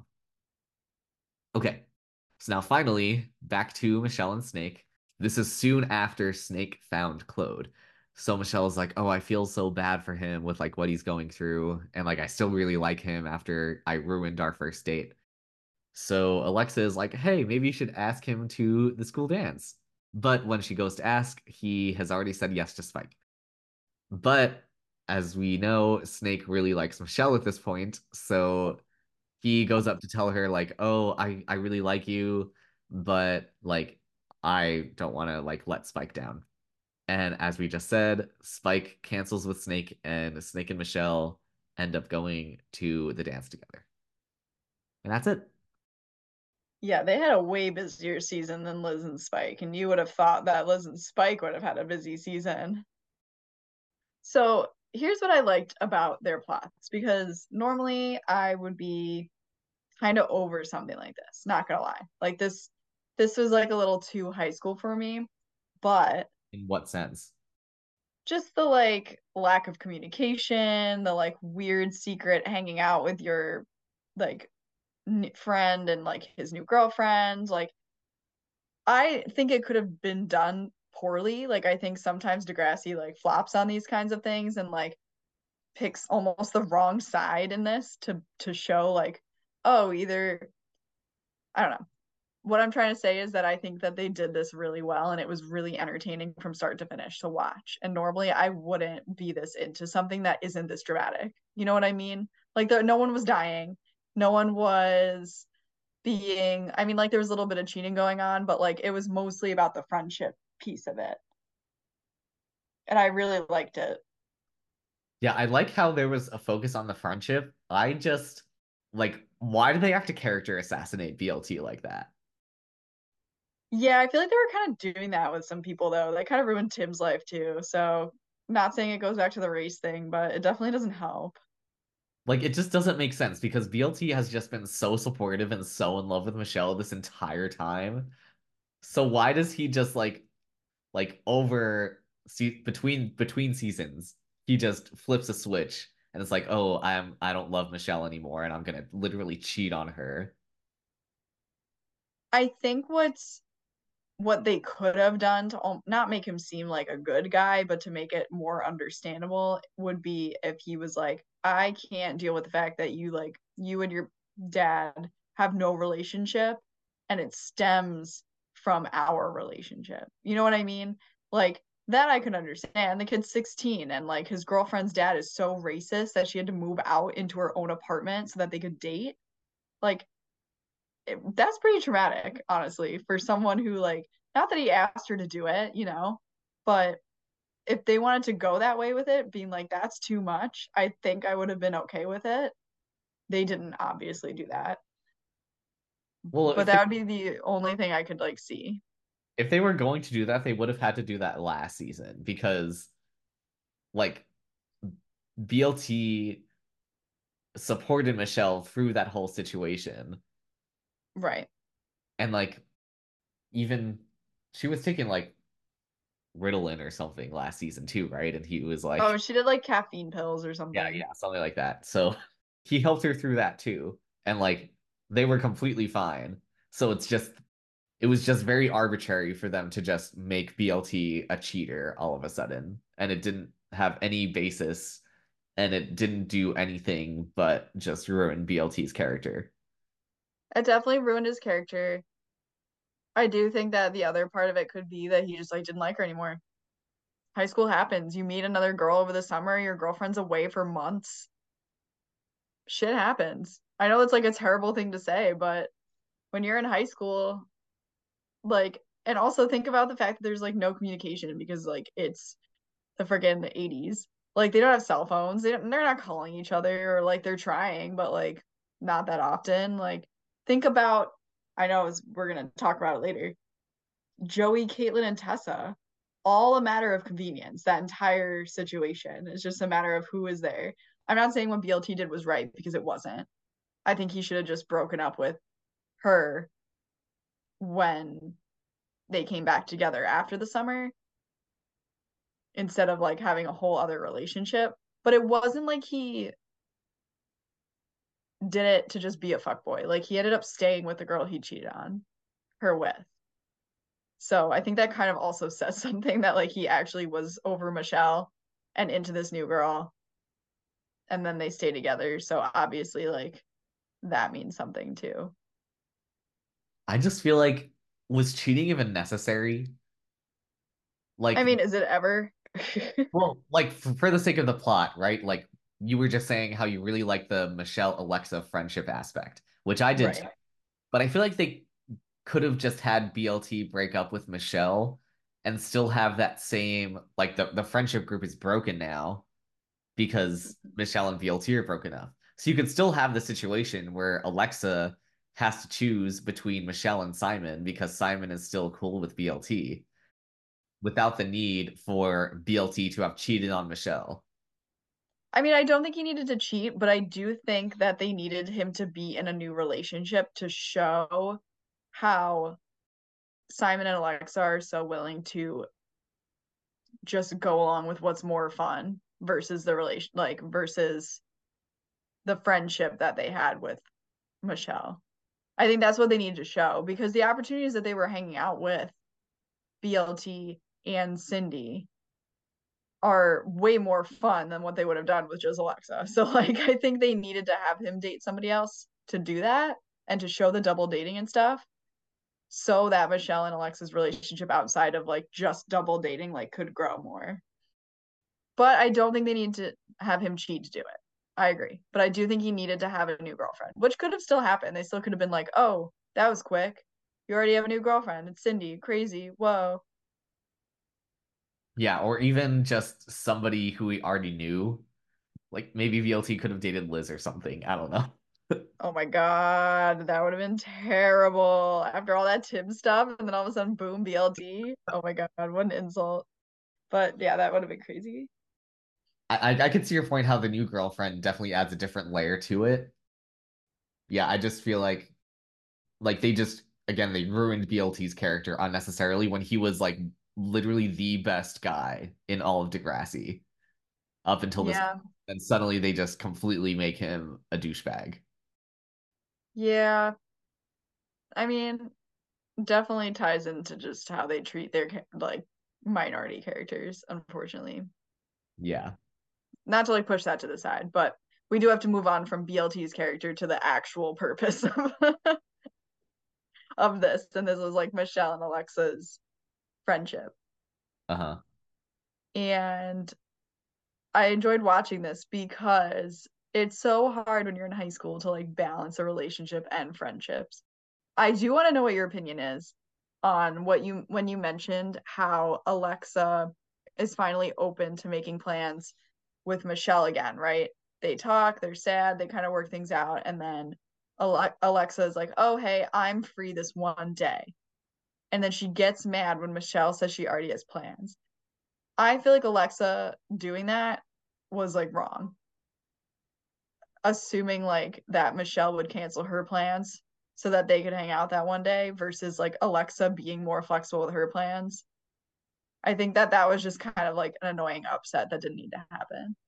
Okay. So now finally back to Michelle and Snake. This is soon after Snake found Claude. So Michelle is like, "Oh, I feel so bad for him with like what he's going through and like I still really like him after I ruined our first date." So Alexa is like, "Hey, maybe you should ask him to the school dance." But when she goes to ask, he has already said yes to Spike. But as we know, Snake really likes Michelle at this point, so he goes up to tell her like, "Oh, I really like you, but like I don't want to like let Spike down." And as we just said, Spike cancels with Snake and Snake and Michelle end up going to the dance together. And that's it. Yeah, they had a way busier season than Liz and Spike, and you would have thought that Liz and Spike would have had a busy season. So here's what I liked about their plots, because normally I would be kind of over something like this, not gonna lie. Like this was like a little too high school for me, but In what sense? just the like lack of communication, the like weird secret hanging out with your like friend and like his new girlfriend, like I think it could have been done poorly. Like I think sometimes Degrassi like flops on these kinds of things and like picks almost the wrong side in this to show like, oh, either I don't know. What I'm trying to say is that I think that they did this really well and it was really entertaining from start to finish to watch. And normally I wouldn't be this into something that isn't this dramatic. You know what I mean? Like no one was dying. No one was being, I mean, like there was a little bit of cheating going on, but like it was mostly about the friendship piece of it. And I really liked it. Yeah, I like how there was a focus on the friendship. I just like, why do they have to character assassinate BLT like that? Yeah, I feel like they were kind of doing that with some people though. They kind of ruined Tim's life too. So, not saying it goes back to the race thing, but it definitely doesn't help. Like it just doesn't make sense because BLT has just been so supportive and so in love with Michelle this entire time. So why does he just like over see between seasons he just flips a switch and it's like, "Oh, I don't love Michelle anymore and I'm gonna literally cheat on her." I think what they could have done to not make him seem like a good guy, but to make it more understandable would be if he was like, I can't deal with the fact that you like you and your dad have no relationship and it stems from our relationship. You know what I mean? Like that I could understand. The kid's 16 and like his girlfriend's dad is so racist that she had to move out into her own apartment so that they could date. Like that's pretty traumatic, honestly, for someone who like not that he asked her to do it, but if they wanted to go that way with it, being like that's too much, I think I would have been okay with it. They didn't obviously do that, Well, but that would be the only thing I could like see. if they were going to do that, they would have had to do that last season because like BLT supported Michelle through that whole situation. Right. And like even she was taking like Ritalin or something last season too, right? And he was Oh, like, she did like caffeine pills or yeah, something. yeah, something like that. So he helped her through that too. And like they were completely fine. So it was just very arbitrary for them to just make BLT a cheater all of a sudden. And it didn't have any basis and it didn't do anything but just ruin BLT's character. It definitely ruined his character. I do think that the other part of it could be that he just like didn't like her anymore. High school happens. You meet another girl over the summer, your girlfriend's away for months. Shit happens. I know it's like a terrible thing to say, but when you're in high school, like, and also think about the fact that there's like no communication because like it's the friggin' 80s. Like they don't have cell phones. They're not calling each other or like they're trying, but like not that often. Like think about I know we're gonna talk about it later. Joey, Caitlin, and Tessa, all a matter of convenience. That entire situation is just a matter of who is there. I'm not saying what BLT did was right because it wasn't. I think he should have just broken up with her when they came back together after the summer instead of like having a whole other relationship. But it wasn't like he did it to just be a fuckboy. Like he ended up staying with the girl he cheated on her with. So I think that kind of also says something that like he actually was over Michelle and into this new girl and then they stay together. So obviously like that means something too. I just feel like was cheating even necessary? I Like, mean, is it ever? well, like for the sake of the plot, right? Like you were just saying how you really like the Michelle Alexa friendship aspect, which I did too. Right. But I feel like they could have just had BLT break up with Michelle and still have that same like the friendship group is broken now because Michelle and BLT are broken up. So you could still have the situation where Alexa has to choose between Michelle and Simon because Simon is still cool with BLT without the need for BLT to have cheated on Michelle. I mean, I don't think he needed to cheat, but I do think that they needed him to be in a new relationship to show how Simon and Alexa are so willing to just go along with what's more fun versus the relation like versus the friendship that they had with Michelle. I think that's what they needed to show because the opportunities that they were hanging out with BLT and Cindy are way more fun than what they would have done with just Alexa. So like I think they needed to have him date somebody else to do that and to show the double dating and stuff so that Michelle and Alexa's relationship outside of like just double dating like could grow more. But I don't think they need to have him cheat to do it. I agree. But I do think he needed to have a new girlfriend, which could have still happened. They still could have been like, "Oh, that was quick. You already have a new girlfriend. It's Cindy. Crazy. Whoa." Yeah, or even just somebody who we already knew. Like maybe VLT could have dated Liz or something. I don't know. Oh my God, that would have been terrible. After all that Tim stuff, and then all of a sudden, boom, BLT. Oh my God, what an insult. But yeah, that would have been crazy. I could see your point how the new girlfriend definitely adds a different layer to it. Yeah, I just feel like they just again they ruined BLT's character unnecessarily when he was like literally the best guy in all of Degrassi up until this Yeah. and suddenly they just completely make him a douchebag. Yeah. I mean, definitely ties into just how they treat their like minority characters, unfortunately. Yeah. Not to like push that to the side, but we do have to move on from BLT's character to the actual purpose of this. And this was like Michelle and Alexa's friendship. Uh-huh. And I enjoyed watching this because it's so hard when you're in high school to like balance a relationship and friendships. I do want to know what your opinion is on what you when you mentioned how Alexa is finally open to making plans with Michelle again, right? They talk, they're sad, they kind of work things out, and then Alexa is like, "Oh, hey, I'm free this one day." And then she gets mad when Michelle says she already has plans. I feel like Alexa doing that was like wrong, assuming like that Michelle would cancel her plans so that they could hang out that one day versus like Alexa being more flexible with her plans. I think that that was just kind of like an annoying upset that didn't need to happen.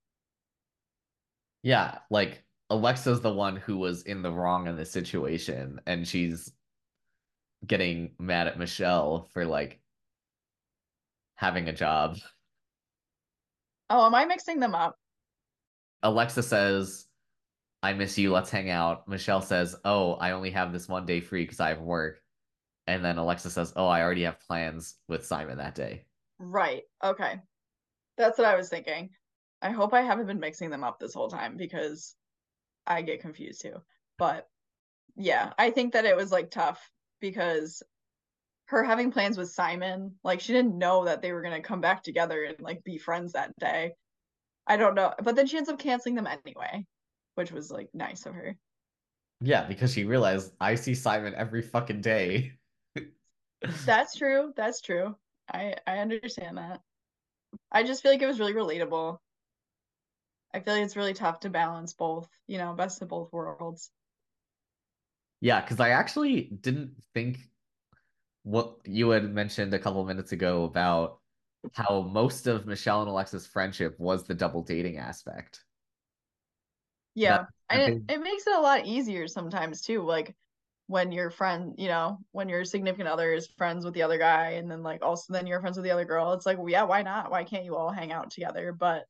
Yeah, like Alexa's the one who was in the wrong in this situation, and she's getting mad at Michelle for like having a job. Oh, am I mixing them up? Alexa says, I miss you, let's hang out. Michelle says, oh, I only have this one day free because I have work. And then Alexa says, oh, I already have plans with Simon that day. Right. Okay. That's what I was thinking. I hope I haven't been mixing them up this whole time because I get confused too. But yeah, I think that it was like tough because her having plans with Simon, like she didn't know that they were gonna come back together and like be friends that day. I don't know, but then she ends up canceling them anyway, which was like nice of her. Yeah, because she realized I see Simon every fucking day. That's true. That's true. I understand that. I just feel like it was really relatable. I feel like it's really tough to balance both, best of both worlds. Yeah, because I actually didn't think what you had mentioned a couple minutes ago about how most of Michelle and Alexa's friendship was the double dating aspect. That Yeah. that And they it makes it a lot easier sometimes too. Like when your friend, when your significant other is friends with the other guy and then like also then you're friends with the other girl, it's like, well, yeah, why not? Why can't you all hang out together? But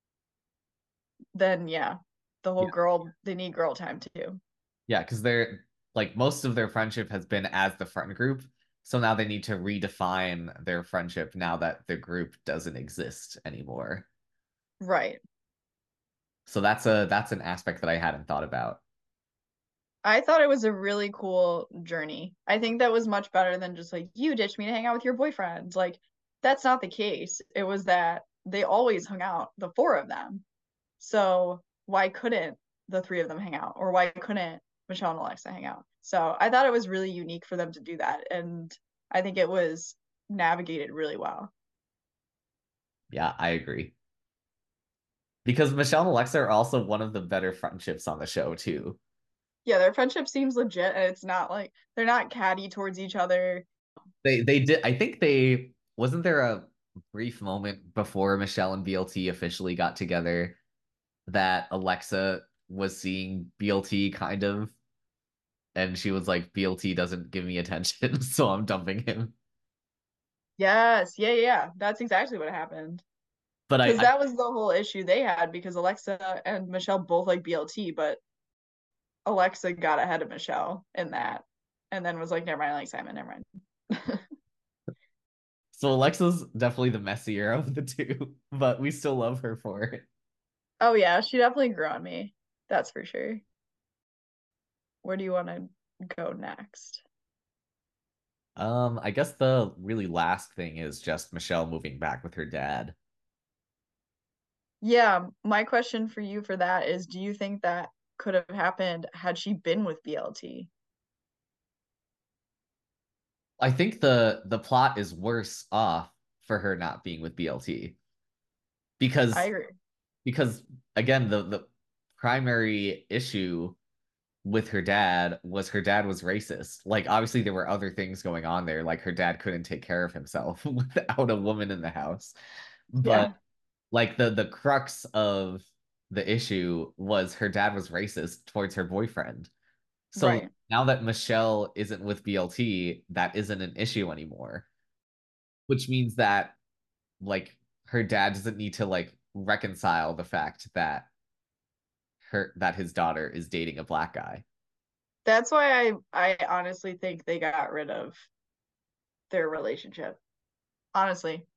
then yeah, the whole yeah, girl, they need girl time too. yeah, because they're like most of their friendship has been as the friend group. So now they need to redefine their friendship now that the group doesn't exist anymore. Right. So that's an aspect that I hadn't thought about. I thought it was a really cool journey. I think that was much better than just like you ditched me to hang out with your boyfriend. Like that's not the case. It was that they always hung out, the four of them. So why couldn't the three of them hang out? Or why couldn't Michelle and Alexa hang out? So I thought it was really unique for them to do that. And I think it was navigated really well. Yeah, I agree. Because Michelle and Alexa are also one of the better friendships on the show too. Yeah, their friendship seems legit and it's not like they're not catty towards each other. They did I think they wasn't there a brief moment before Michelle and BLT officially got together that Alexa was seeing BLT kind of, and she was like, BLT doesn't give me attention, so I'm dumping him. Yes, yeah, yeah. That's exactly what happened. But Because that was the whole issue they had because Alexa and Michelle both like BLT, but Alexa got ahead of Michelle in that and then was like, never mind, I like Simon, never mind. so Alexa's definitely the messier of the two, but we still love her for it. Oh yeah, she definitely grew on me. That's for sure. Where do you want to go next? I guess the really last thing is just Michelle moving back with her dad. Yeah, my question for you for that is, do you think that could have happened had she been with BLT? I think the plot is worse off for her not being with BLT I because agree. because again the primary issue with her dad was racist. Like obviously there were other things going on there, like her dad couldn't take care of himself without a woman in the house. But Yeah, like the crux of the issue was her dad was racist towards her boyfriend. So right. now that Michelle isn't with BLT, that isn't an issue anymore, which means that like her dad doesn't need to like reconcile the fact that his daughter is dating a black guy. That's why I honestly think they got rid of their relationship. Honestly.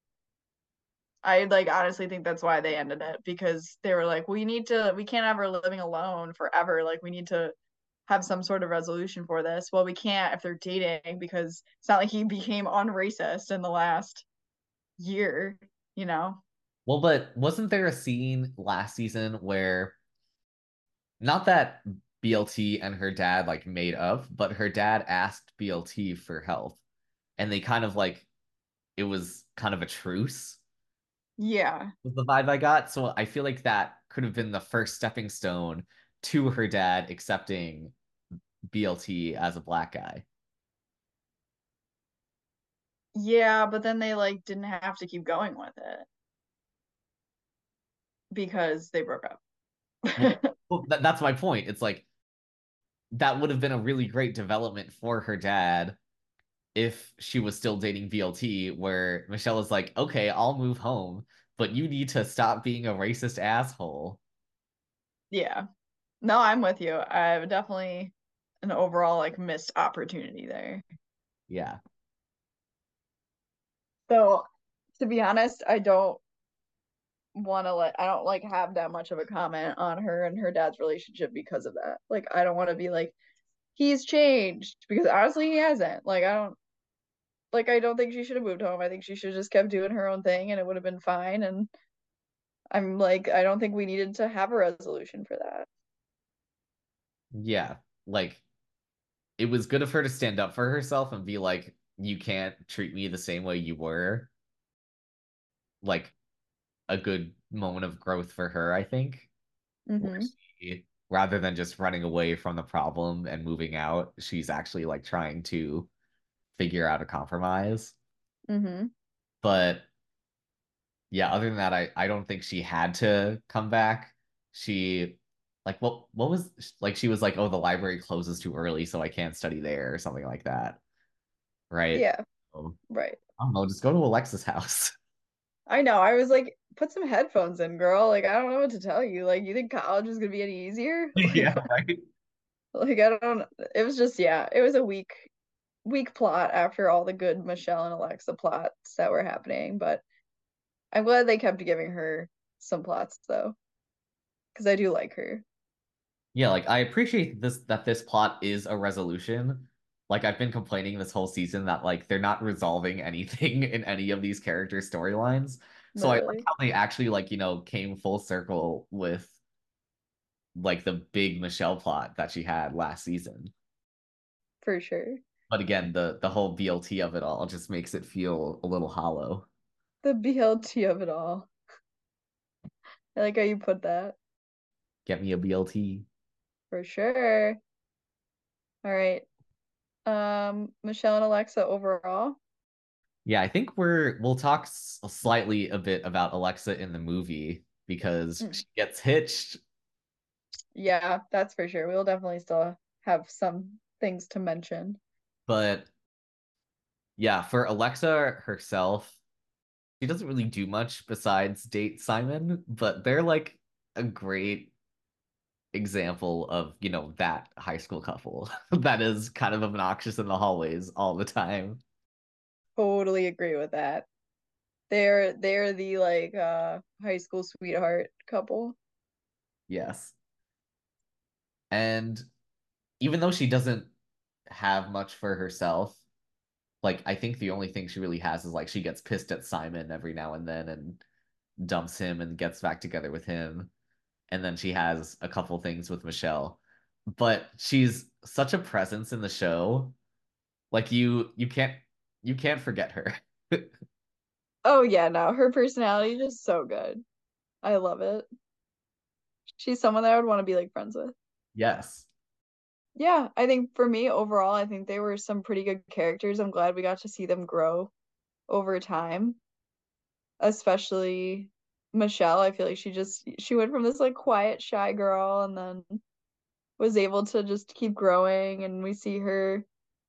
I like honestly think that's why they ended it because they were like, we can't have her living alone forever. Like we need to have some sort of resolution for this. Well, we can't if they're dating because it's not like he became unracist in the last year, you know? Well, but wasn't there a scene last season where not that BLT and her dad like made up, but her dad asked BLT for help and they kind of like it was kind of a truce Yeah. was the vibe I got. So I feel like that could have been the first stepping stone to her dad accepting BLT as a black guy. Yeah, but then they like didn't have to keep going with it because they broke up. Well, that's my point. It's like that would have been a really great development for her dad if she was still dating BLT, where Michelle is like, okay, I'll move home, but you need to stop being a racist asshole. Yeah. No, I'm with you. I definitely an overall like missed opportunity there. Yeah. So to be honest, I don't like have that much of a comment on her and her dad's relationship because of that. Like I don't want to be like he's changed because honestly he hasn't. I don't think she should have moved home. I think she should have just kept doing her own thing and it would have been fine. And I'm like, I don't think we needed to have a resolution for that. Yeah. Like it was good of her to stand up for herself and be like, you can't treat me the same way you were. Like a good moment of growth for her, I think, where Mm-hmm. she, rather than just running away from the problem and moving out, she's actually like trying to figure out a compromise. Mm-hmm. But yeah, other than that, I don't think she had to come back. She like what was like she was like, oh, the library closes too early, so I can't study there or something like that. Right? Yeah, So, right. I don't know, just go to Alexa's house. I know. I was like, put some headphones in, girl. Like, I don't know what to tell you. Like, you think college is gonna be any easier? Yeah, right. I don't. It was just, yeah, it was a weak plot after all the good Michelle and Alexa plots that were happening. But I'm glad they kept giving her some plots though, because I do like her. Yeah, like I appreciate this plot is a resolution. Like I've been complaining this whole season that like they're not resolving anything in any of these character storylines. So I like Literally, how they actually like, came full circle with like the big Michelle plot that she had last season. for sure. But again, the whole BLT of it all just makes it feel a little hollow. The BLT of it all. I like how you put that. Get me a BLT. For sure. All right. Michelle and Alexa overall. Yeah, I think we'll talk slightly a bit about Alexa in the movie because Mm. she gets hitched. Yeah, that's for sure. We'll definitely still have some things to mention. But yeah, for Alexa herself, she doesn't really do much besides date Simon, but they're like a great example of, that high school couple that is kind of obnoxious in the hallways all the time. Totally agree with that. They're the like high school sweetheart couple. Yes. And even though she doesn't have much for herself, like I think the only thing she really has is like she gets pissed at Simon every now and then and dumps him and gets back together with him. And then she has a couple things with Michelle. But she's such a presence in the show. Like you can't forget her. Oh yeah, no, her personality is just so good. I love it. She's someone that I would want to be like friends with. Yes. Yeah, I think for me overall, I think they were some pretty good characters. I'm glad we got to see them grow over time, especially Michelle. I feel like she went from this like quiet, shy girl and then was able to just keep growing and we see her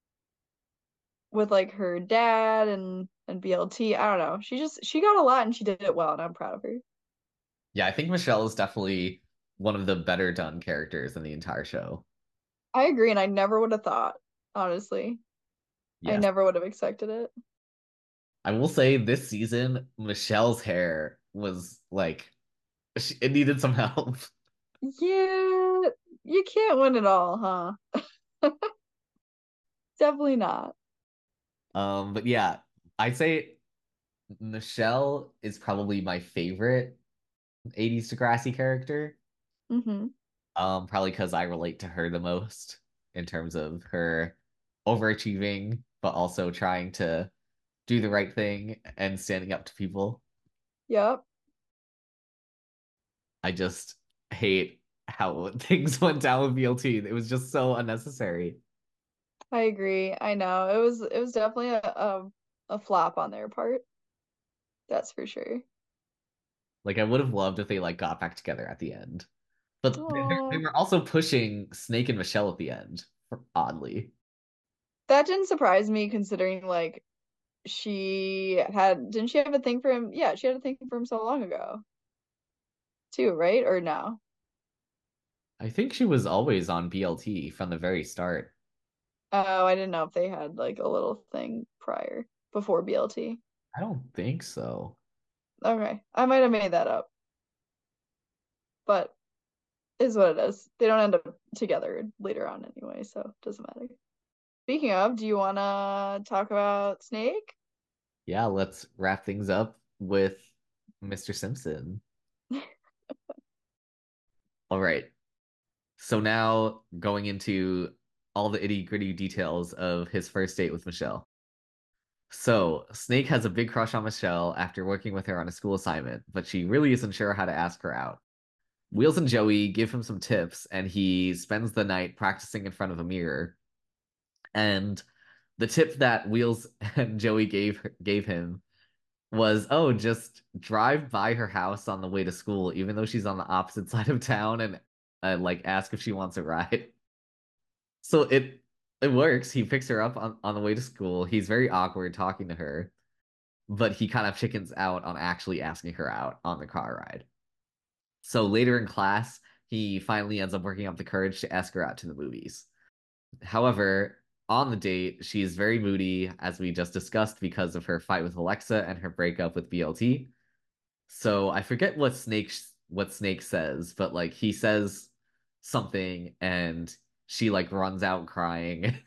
with like her dad and BLT. I don't know. She got a lot and she did it well and I'm proud of her. Yeah, I think Michelle is definitely one of the better done characters in the entire show. I agree and I never would have thought, honestly. I Yes. never would have expected it. I will say this season, Michelle's hair was like it needed some help. Yeah, You can't win it all, huh? Definitely not. But yeah, I'd say Michelle is probably my favorite 80s Degrassi character. Mm-hmm. Probably because I relate to her the most in terms of her overachieving, but also trying to do the right thing and standing up to people. Yep. I just hate how things went down with BLT. It was just so unnecessary. I agree. I know. It was definitely a flop on their part. That's for sure. Like I would have loved if they like got back together at the end. But they Oh, were also pushing Snake and Michelle at the end, oddly. that didn't surprise me considering like didn't she have a thing for him? Yeah, she had a thing for him so long ago too, right? Or no? I think she was always on BLT from the very start. Oh, I didn't know if they had like a little thing prior before BLT. I don't think so. Okay, I might have made that up, but is what it is. They don't end up together later on anyway, so it doesn't matter. Speaking of, do you want to talk about Snake? Yeah, let's wrap things up with Mr. Simpson. All right. So now going into all the itty gritty details of his first date with Michelle. So Snake has a big crush on Michelle after working with her on a school assignment, but she really isn't sure how to ask her out. Wheels and Joey give him some tips, and he spends the night practicing in front of a mirror. And the tip that Wheels and Joey gave him was, oh, just drive by her house on the way to school, even though she's on the opposite side of town, and like ask if she wants a ride. So it works. He picks her up on the way to school. He's very awkward talking to her, but he kind of chickens out on actually asking her out on the car ride. So later in class, he finally ends up working up the courage to ask her out to the movies. However, on the date, she's very moody, as we just discussed, because of her fight with Alexa and her breakup with BLT. So I forget what Snake says, but like he says something and she like runs out crying.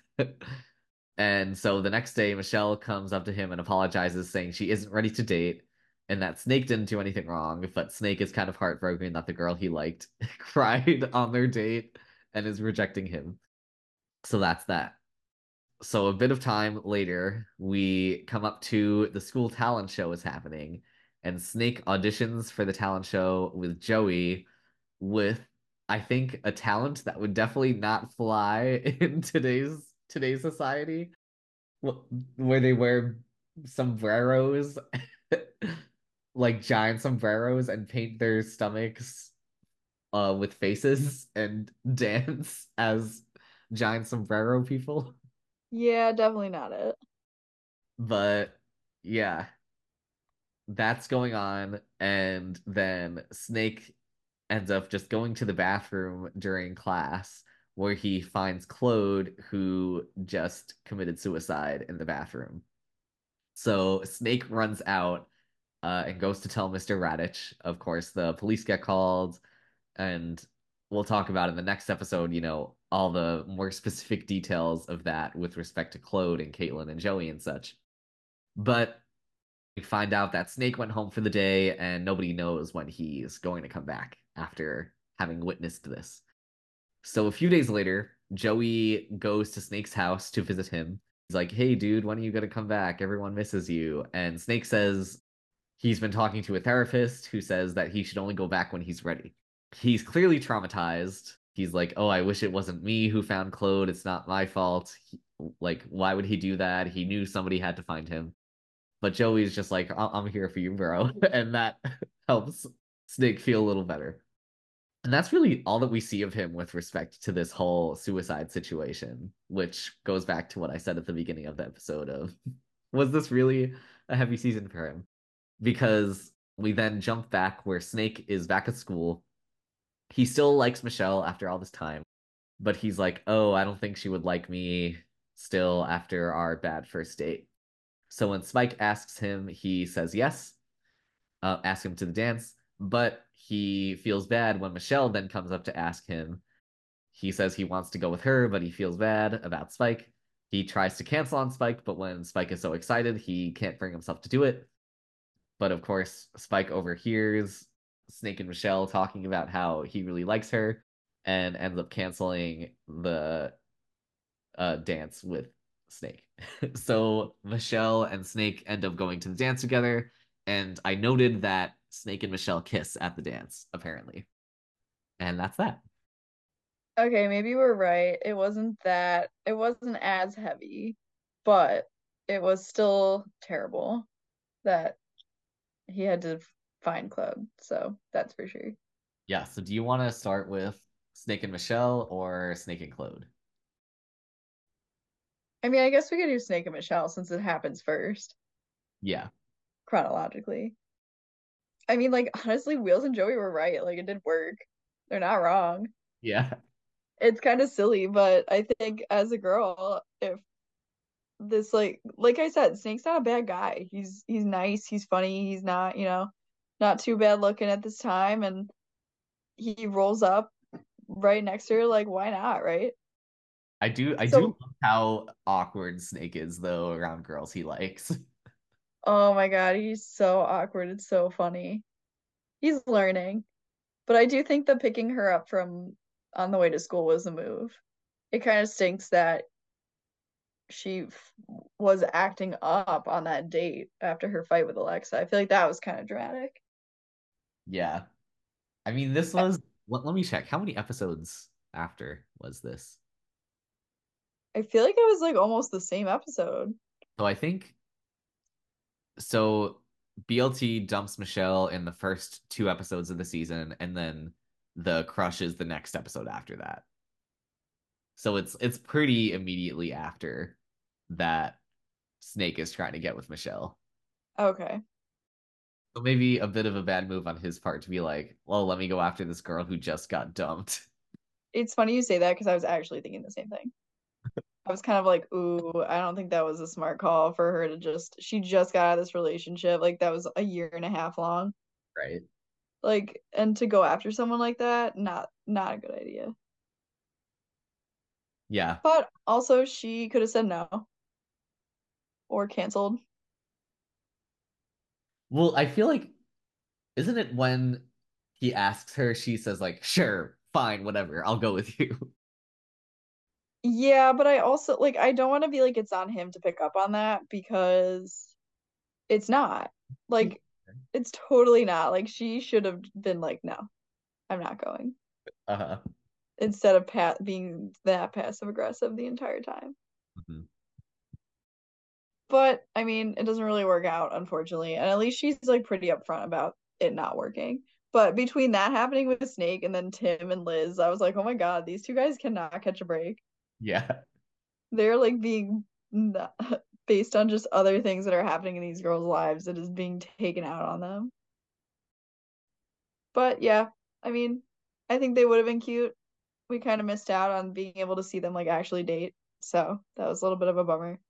And so the next day, Michelle comes up to him and apologizes, saying she isn't ready to date and that Snake didn't do anything wrong, but Snake is kind of heartbroken that the girl he liked cried on their date and is rejecting him. So that's that. So a bit of time later, we come up to the school talent show is happening, and Snake auditions for the talent show with Joey with, I think, a talent that would definitely not fly in today's society, where they wear sombreros, like giant sombreros, and paint their stomachs with faces and dance as giant sombrero people. Yeah, definitely not it. But yeah, that's going on. And then Snake ends up just going to the bathroom during class where he finds Claude, who just committed suicide in the bathroom. So Snake runs out and goes to tell Mr. Radich. Of course, the police get called, and we'll talk about in the next episode, all the more specific details of that with respect to Claude and Caitlin and Joey and such. But we find out that Snake went home for the day and nobody knows when he's going to come back after having witnessed this. So a few days later, Joey goes to Snake's house to visit him. He's like, "Hey, dude, when are you going to come back? Everyone misses you." And Snake says he's been talking to a therapist who says that he should only go back when he's ready. He's clearly traumatized. He's like, "Oh, I wish it wasn't me who found Claude. It's not my fault. Like, why would he do that? He knew somebody had to find him." But Joey's just like, I'm here for you, bro. And that helps Snake feel a little better. And that's really all that we see of him with respect to this whole suicide situation, which goes back to what I said at the beginning of the episode of, was this really a heavy season for him? Because we then jump back where Snake is back at school. He still likes Michelle after all this time, but he's like, oh, I don't think she would like me still after our bad first date. So when Spike asks him, he says yes, ask him to the dance, but he feels bad when Michelle then comes up to ask him. he says he wants to go with her, but he feels bad about Spike. He tries to cancel on Spike, but when Spike is so excited, he can't bring himself to do it. But of course, Spike overhears Snake and Michelle talking about how he really likes her and ends up canceling the dance with Snake. So Michelle and Snake end up going to the dance together, and I noted that Snake and Michelle kiss at the dance, apparently. And that's that. Okay, maybe we're right. It wasn't as heavy, but it was still terrible that he had to find Claude. So that's for sure. Yeah, so do you want to start with Snake and Michelle or Snake and Claude? I mean, I guess we could do Snake and Michelle since it happens first, Yeah. chronologically. I mean, like, honestly, Wheels and Joey were right. Like, it did work. They're not wrong. Yeah. It's kind of silly, but I think as a girl, if this like I said, Snake's not a bad guy. He's nice, he's funny, he's not, not too bad looking at this time, and he rolls up right next to her, like, why not, right? I do So, love how awkward Snake is though around girls he likes. oh my God, he's so awkward. It's so funny. He's learning. But I do think that picking her up from on the way to school was a move. It kind of stinks that she was acting up on that date after her fight with Alexa. I feel like that was kind of dramatic. Yeah. I mean, this was let me check. How many episodes after was this? I feel like it was like almost the same episode. So I think so BLT dumps Michelle in the first two episodes of the season, and then the crush is the next episode after that. So it's pretty immediately after that Snake is trying to get with Michelle. Okay. So maybe a bit of a bad move on his part to be like, well, let me go after this girl who just got dumped. It's funny you say that because I was actually thinking the same thing. I was kind of like, ooh, I don't think that was a smart call for her to she just got out of this relationship. Like that was a year and a half long. Right. Like, and to go after someone like that, not a good idea. Yeah. But also she could have said no or canceled. Well, I feel like isn't it when he asks her, she says like, "Sure, fine, whatever. I'll go with you." Yeah, but I also like I don't want to be like it's on him to pick up on that because it's not. Like it's totally not. Like she should have been like, no, I'm not going. Uh-huh. Instead of being that passive aggressive the entire time. Mhm. But I mean, it doesn't really work out, unfortunately. And at least she's like pretty upfront about it not working. But between that happening with Snake and then Tim and Liz, I was like, oh my God, these two guys cannot catch a break. Yeah. They're like being based on just other things that are happening in these girls' lives. It is being taken out on them. But yeah, I mean, I think they would have been cute. We kind of missed out on being able to see them like actually date. So that was a little bit of a bummer.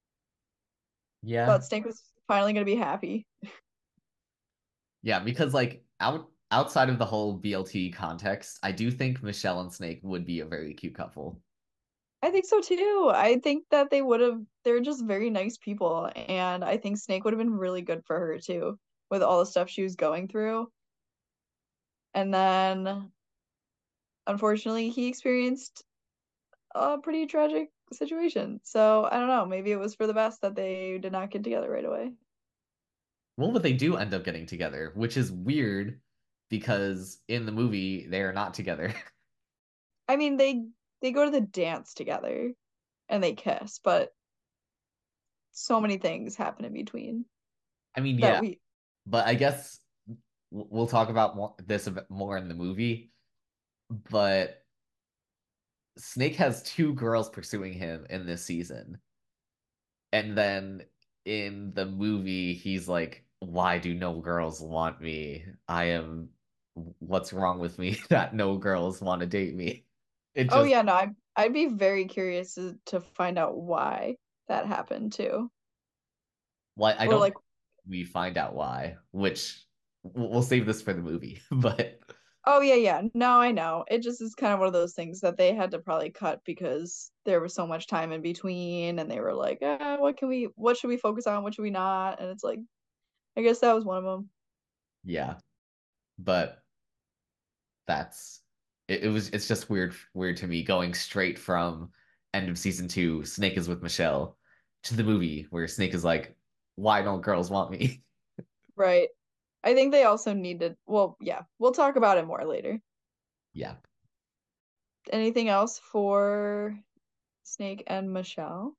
Yeah. But Snake was finally going to be happy. Yeah, because like outside of the whole BLT context, I do think Michelle and Snake would be a very cute couple. I think so too. I think that they're just very nice people. And I think Snake would have been really good for her too, with all the stuff she was going through. And then unfortunately, he experienced a pretty tragic situation. So I don't know. Maybe it was for the best that they did not get together right away. Well, but they do end up getting together, which is weird because in the movie they are not together. I mean, they go to the dance together and they kiss, but so many things happen in between I mean, that yeah, we but I guess we'll talk about this a bit more in the movie. But Snake has two girls pursuing him in this season. And then in the movie, he's like, why do no girls want me? What's wrong with me that no girls want to date me? It Oh just, yeah, no, I'd be very curious to find out why that happened too. why I Or don't like think we find out why, which we'll save this for the movie. But Oh yeah, yeah. No, I know. It just is kind of one of those things that they had to probably cut because there was so much time in between and they were like, what should we focus on? What should we not? And it's like, I guess that was one of them. Yeah, but that's it's just weird to me going straight from end of season two, Snake is with Michelle, to the movie where Snake is like, why don't girls want me? Right. I think they also needed, well, yeah, we'll talk about it more later. Yeah, Anything else for Snake and Michelle?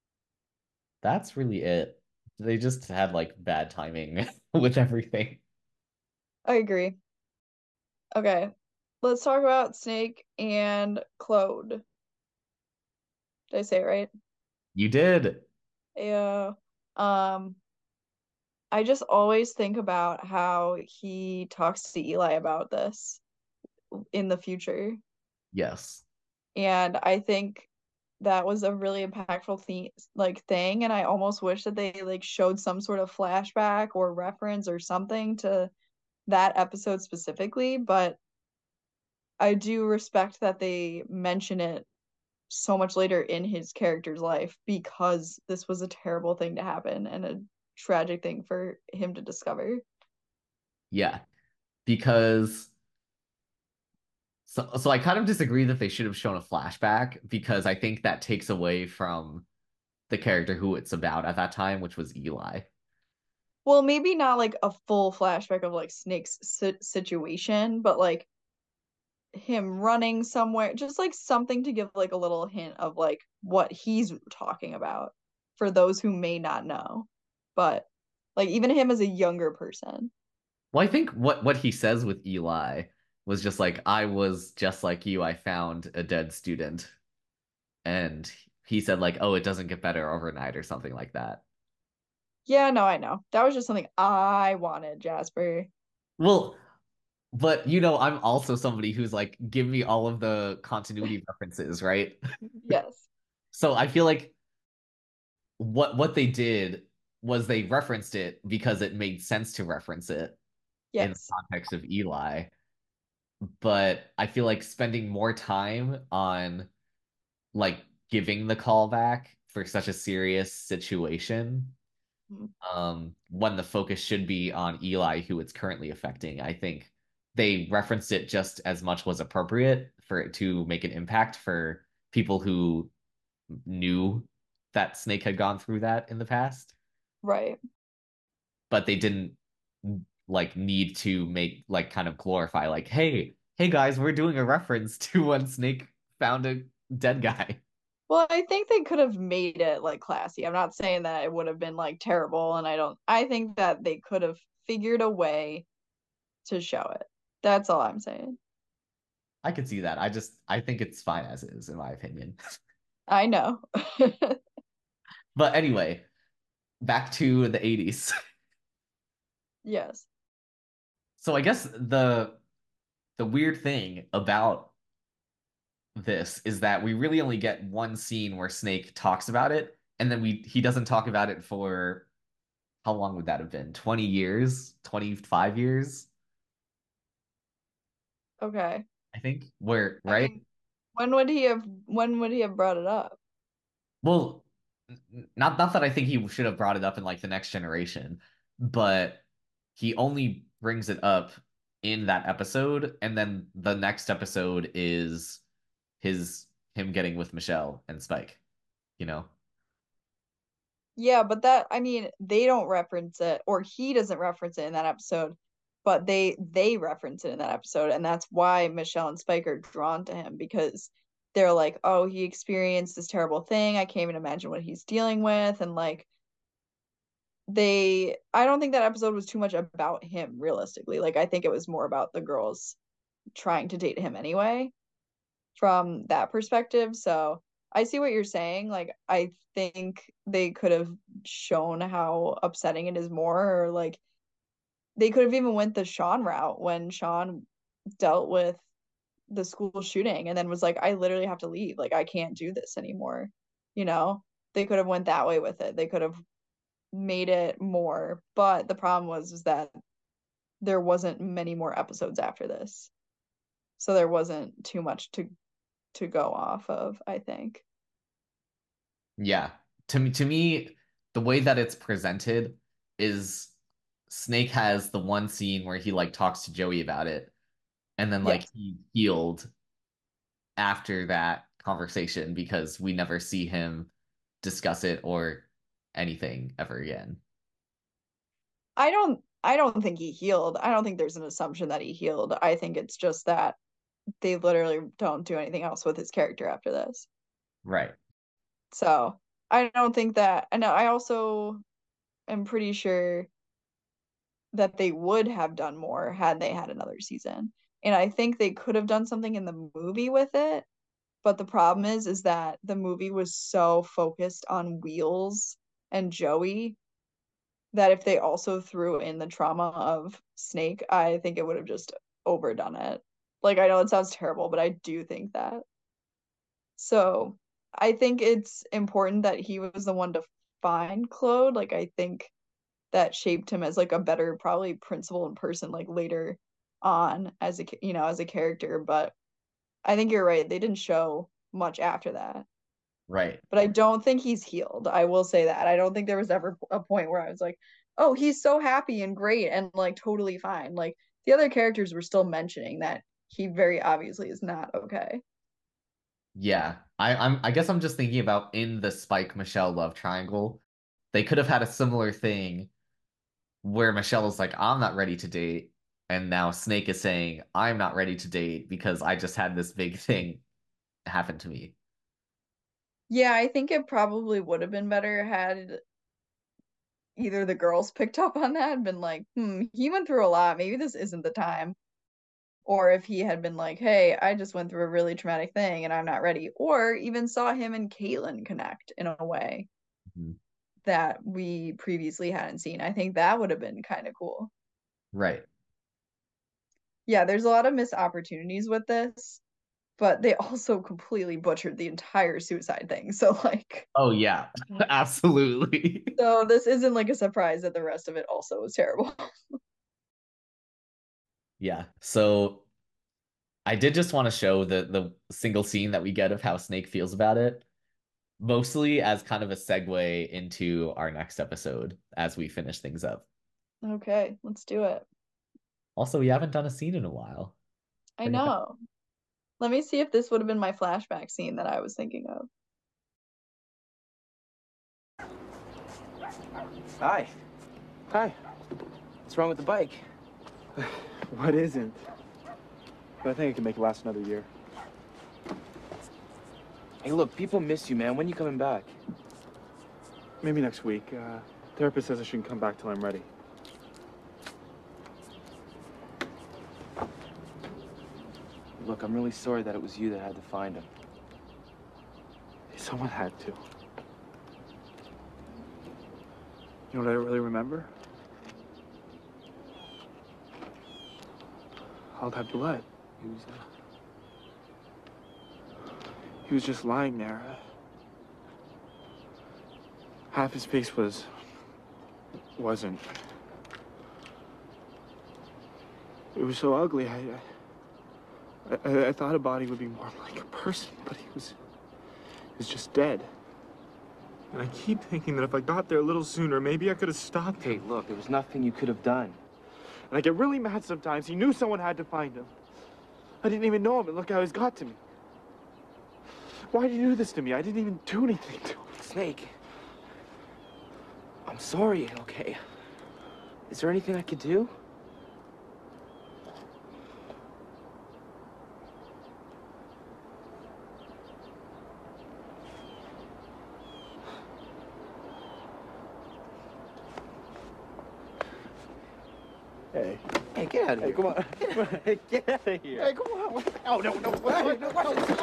that's really it. They just had like bad timing with everything. I agree. Okay. Let's talk about Snake and Claude. Did I say it right? You did. Yeah. Um, I just always think about how he talks to Eli about this in the future. Yes. And I think that was a really impactful thing. And I almost wish that they like showed some sort of flashback or reference or something to that episode specifically. But I do respect that they mention it so much later in his character's life because this was a terrible thing to happen and a tragic thing for him to discover. Yeah. Because so I kind of disagree that they should have shown a flashback because I think that takes away from the character who it's about at that time, which was Eli. Well, maybe not like a full flashback of like Snake's situation, but like him running somewhere, just like something to give like a little hint of like what he's talking about for those who may not know. But like even him as a younger person. Well, I think what he says with Eli was just like, I was just like you, I found a dead student. And he said like, oh, it doesn't get better overnight or something like that. Yeah, no, I know. That was just something I wanted, Jasper. Well, but I'm also somebody who's like, give me all of the continuity references, right? Yes. So I feel like what they did was they referenced it because it made sense to reference it in the Yes. context of Eli. But I feel like spending more time on like giving the callback for such a serious situation, Mhm. when the focus should be on Eli, who it's currently affecting. I think they referenced it just as much was appropriate for it to make an impact for people who knew that Snake had gone through that in the past, Right. but they didn't like need to make like kind of glorify like, hey guys, we're doing a reference to when Snake found a dead guy. Well, I think they could have made it like classy. I'm not saying that it would have been like terrible, and I think that they could have figured a way to show it. That's all I'm saying. I could see that. I think it's fine as is, in my opinion. I know. But anyway, back to the 80s. Yes. So I guess the weird thing about this is that we really only get one scene where Snake talks about it, and then he doesn't talk about it for how long would that have been? 20 years? 25 years, Okay. I think. Where, I right? mean, when would he have brought it up? Well, not that I think he should have brought it up in like the next generation, but he only brings it up in that episode, and then the next episode is him getting with Michelle and Spike, you know? Yeah, but that I mean, they don't reference it or he doesn't reference it in that episode, but they reference it in that episode and that's why Michelle and Spike are drawn to him because they're like, "Oh, he experienced this terrible thing. I can't even imagine what he's dealing with." And like I don't think that episode was too much about him realistically. Like I think it was more about the girls trying to date him anyway from that perspective. So I see what you're saying. Like, I think they could have shown how upsetting it is more, or like they could have even went the Sean route when Sean dealt with the school shooting and then was like, I literally have to leave. Like, I can't do this anymore. You know, they could have went that way with it. They could have made it more. But the problem was is that there wasn't many more episodes after this. So there wasn't too much to go off of, I think. Yeah. To me, the way that it's presented is Snake has the one scene where he like talks to Joey about it, and then like Yes. he healed after that conversation because we never see him discuss it or anything ever again. I don't think he healed. I don't think there's an assumption that he healed. I think it's just that they literally don't do anything else with his character after this. Right. So I don't think that, and I also am pretty sure that they would have done more had they had another season. And I think they could have done something in the movie with it, but the problem is that the movie was so focused on Wheels and Joey that if they also threw in the trauma of Snake, I think it would have just overdone it. Like I know it sounds terrible, but I do think that. So I think it's important that he was the one to find Claude. Like I think that shaped him as like a better probably principal in person like later on as a as a character. But I think you're right. They didn't show much after that. Right. But I don't think he's healed. I will say that. I don't think there was ever a point where I was like, "Oh, he's so happy and great and like totally fine." Like the other characters were still mentioning that he very obviously is not okay. Yeah. I guess I'm just thinking about in the Spike Michelle love triangle, they could have had a similar thing where Michelle is like, I'm not ready to date. And now Snake is saying, I'm not ready to date because I just had this big thing happen to me. Yeah, I think it probably would have been better had either the girls picked up on that and been like, he went through a lot. Maybe this isn't the time. Or if he had been like, hey, I just went through a really traumatic thing and I'm not ready. Or even saw him and Caitlyn connect in a way Mhm. that we previously hadn't seen. I think that would have been kind of cool. Right. Yeah, there's a lot of missed opportunities with this, but they also completely butchered the entire suicide thing. So like Oh yeah, absolutely. so this isn't like a surprise that the rest of it also was terrible. Yeah. So I did just want to show the single scene that we get of how Snake feels about it, mostly as kind of a segue into our next episode as we finish things up. Okay, let's do it. Also, we haven't done a scene in a while. I Bring it back. know. Let me see if this would have been my flashback scene that I was thinking of. Hi. Hi. What's wrong with the bike? What isn't? But I think I can make it last another year. Hey, look, people miss you, man. When you coming back? Maybe next week. Therapist says I shouldn't come back till I'm ready. Look, I'm really sorry that it was you that had to find him. Someone had to. You know what I really remember? All that blood. He was just lying there. Half his face wasn't. It was so ugly. I thought a body would be more like a person, but he was just dead. And I keep thinking that if I got there a little sooner, maybe I could have stopped Hey, him. look, there was nothing you could have done. And I get really mad sometimes. He knew someone had to find him. I didn't even know him, and look how he's got to me. Why did you do this to me? I didn't even do anything to him. Snake. I'm sorry, okay? Is there anything I could do? Hey. Hey, get out of Hey, here. come on. Hey, get out of here. Hey, come on. Oh, no, no. Wait, no,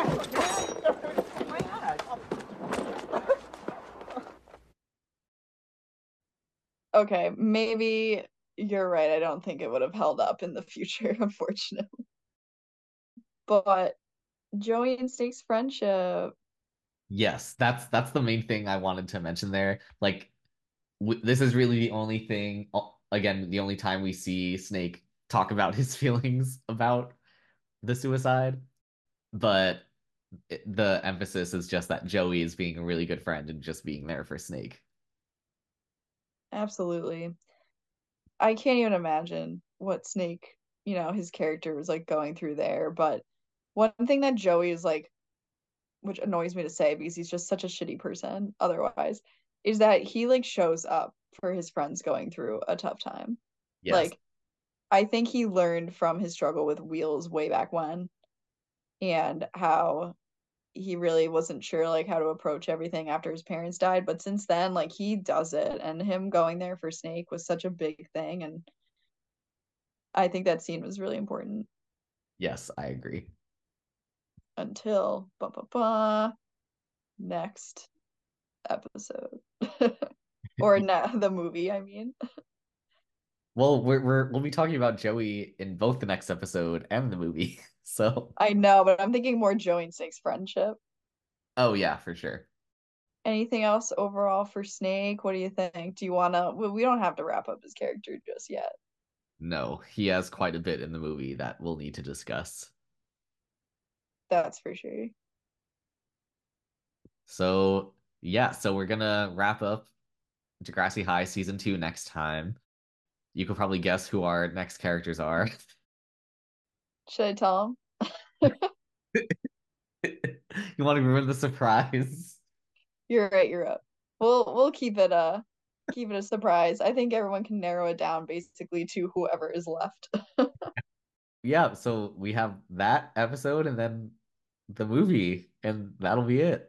Okay, maybe you're right. I don't think it would have held up in the future, unfortunately. But Joey and Snake's friendship. Yes, that's the main thing I wanted to mention there. Like, this is really the only thing, again, the only time we see Snake talk about his feelings about the suicide, but the emphasis is just that Joey is being a really good friend and just being there for Snake. Absolutely. I can't even imagine what Snake, his character was like going through there. But one thing that Joey is like, which annoys me to say because he's just such a shitty person otherwise, is that he like shows up for his friends going through a tough time. Yes. Like, I think he learned from his struggle with Wheels way back when and how he really wasn't sure like how to approach everything after his parents died. But since then, like he does it, and him going there for Snake was such a big thing. And I think that scene was really important Yes, I agree. until next episode. Or the movie, I mean. Well, we'll be talking about Joey in both the next episode and the movie. So, I know, but I'm thinking more Joey and Snake's friendship. oh yeah, for sure. Anything else overall for Snake? What do you think? Do you wanna we don't have to wrap up his character just yet. No, he has quite a bit in the movie that we'll need to discuss. That's for sure. So, yeah, so we're gonna wrap up Degrassi High season 2 next time. You could probably guess who our next characters are. Should I tell him? You want to ruin the surprise? You're right, you're up. We'll keep it a surprise. I think everyone can narrow it down basically to whoever is left. Yeah, so we have that episode and then the movie, and that'll be it.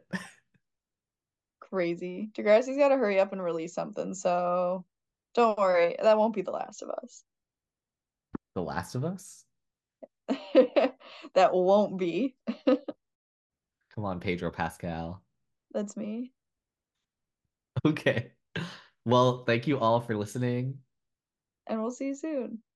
Crazy. Degrassi's gotta hurry up and release something, so don't worry, that won't be The Last of Us. The Last of Us? That won't be. Come on, Pedro Pascal. That's me. Okay. Well, thank you all for listening. And we'll see you soon.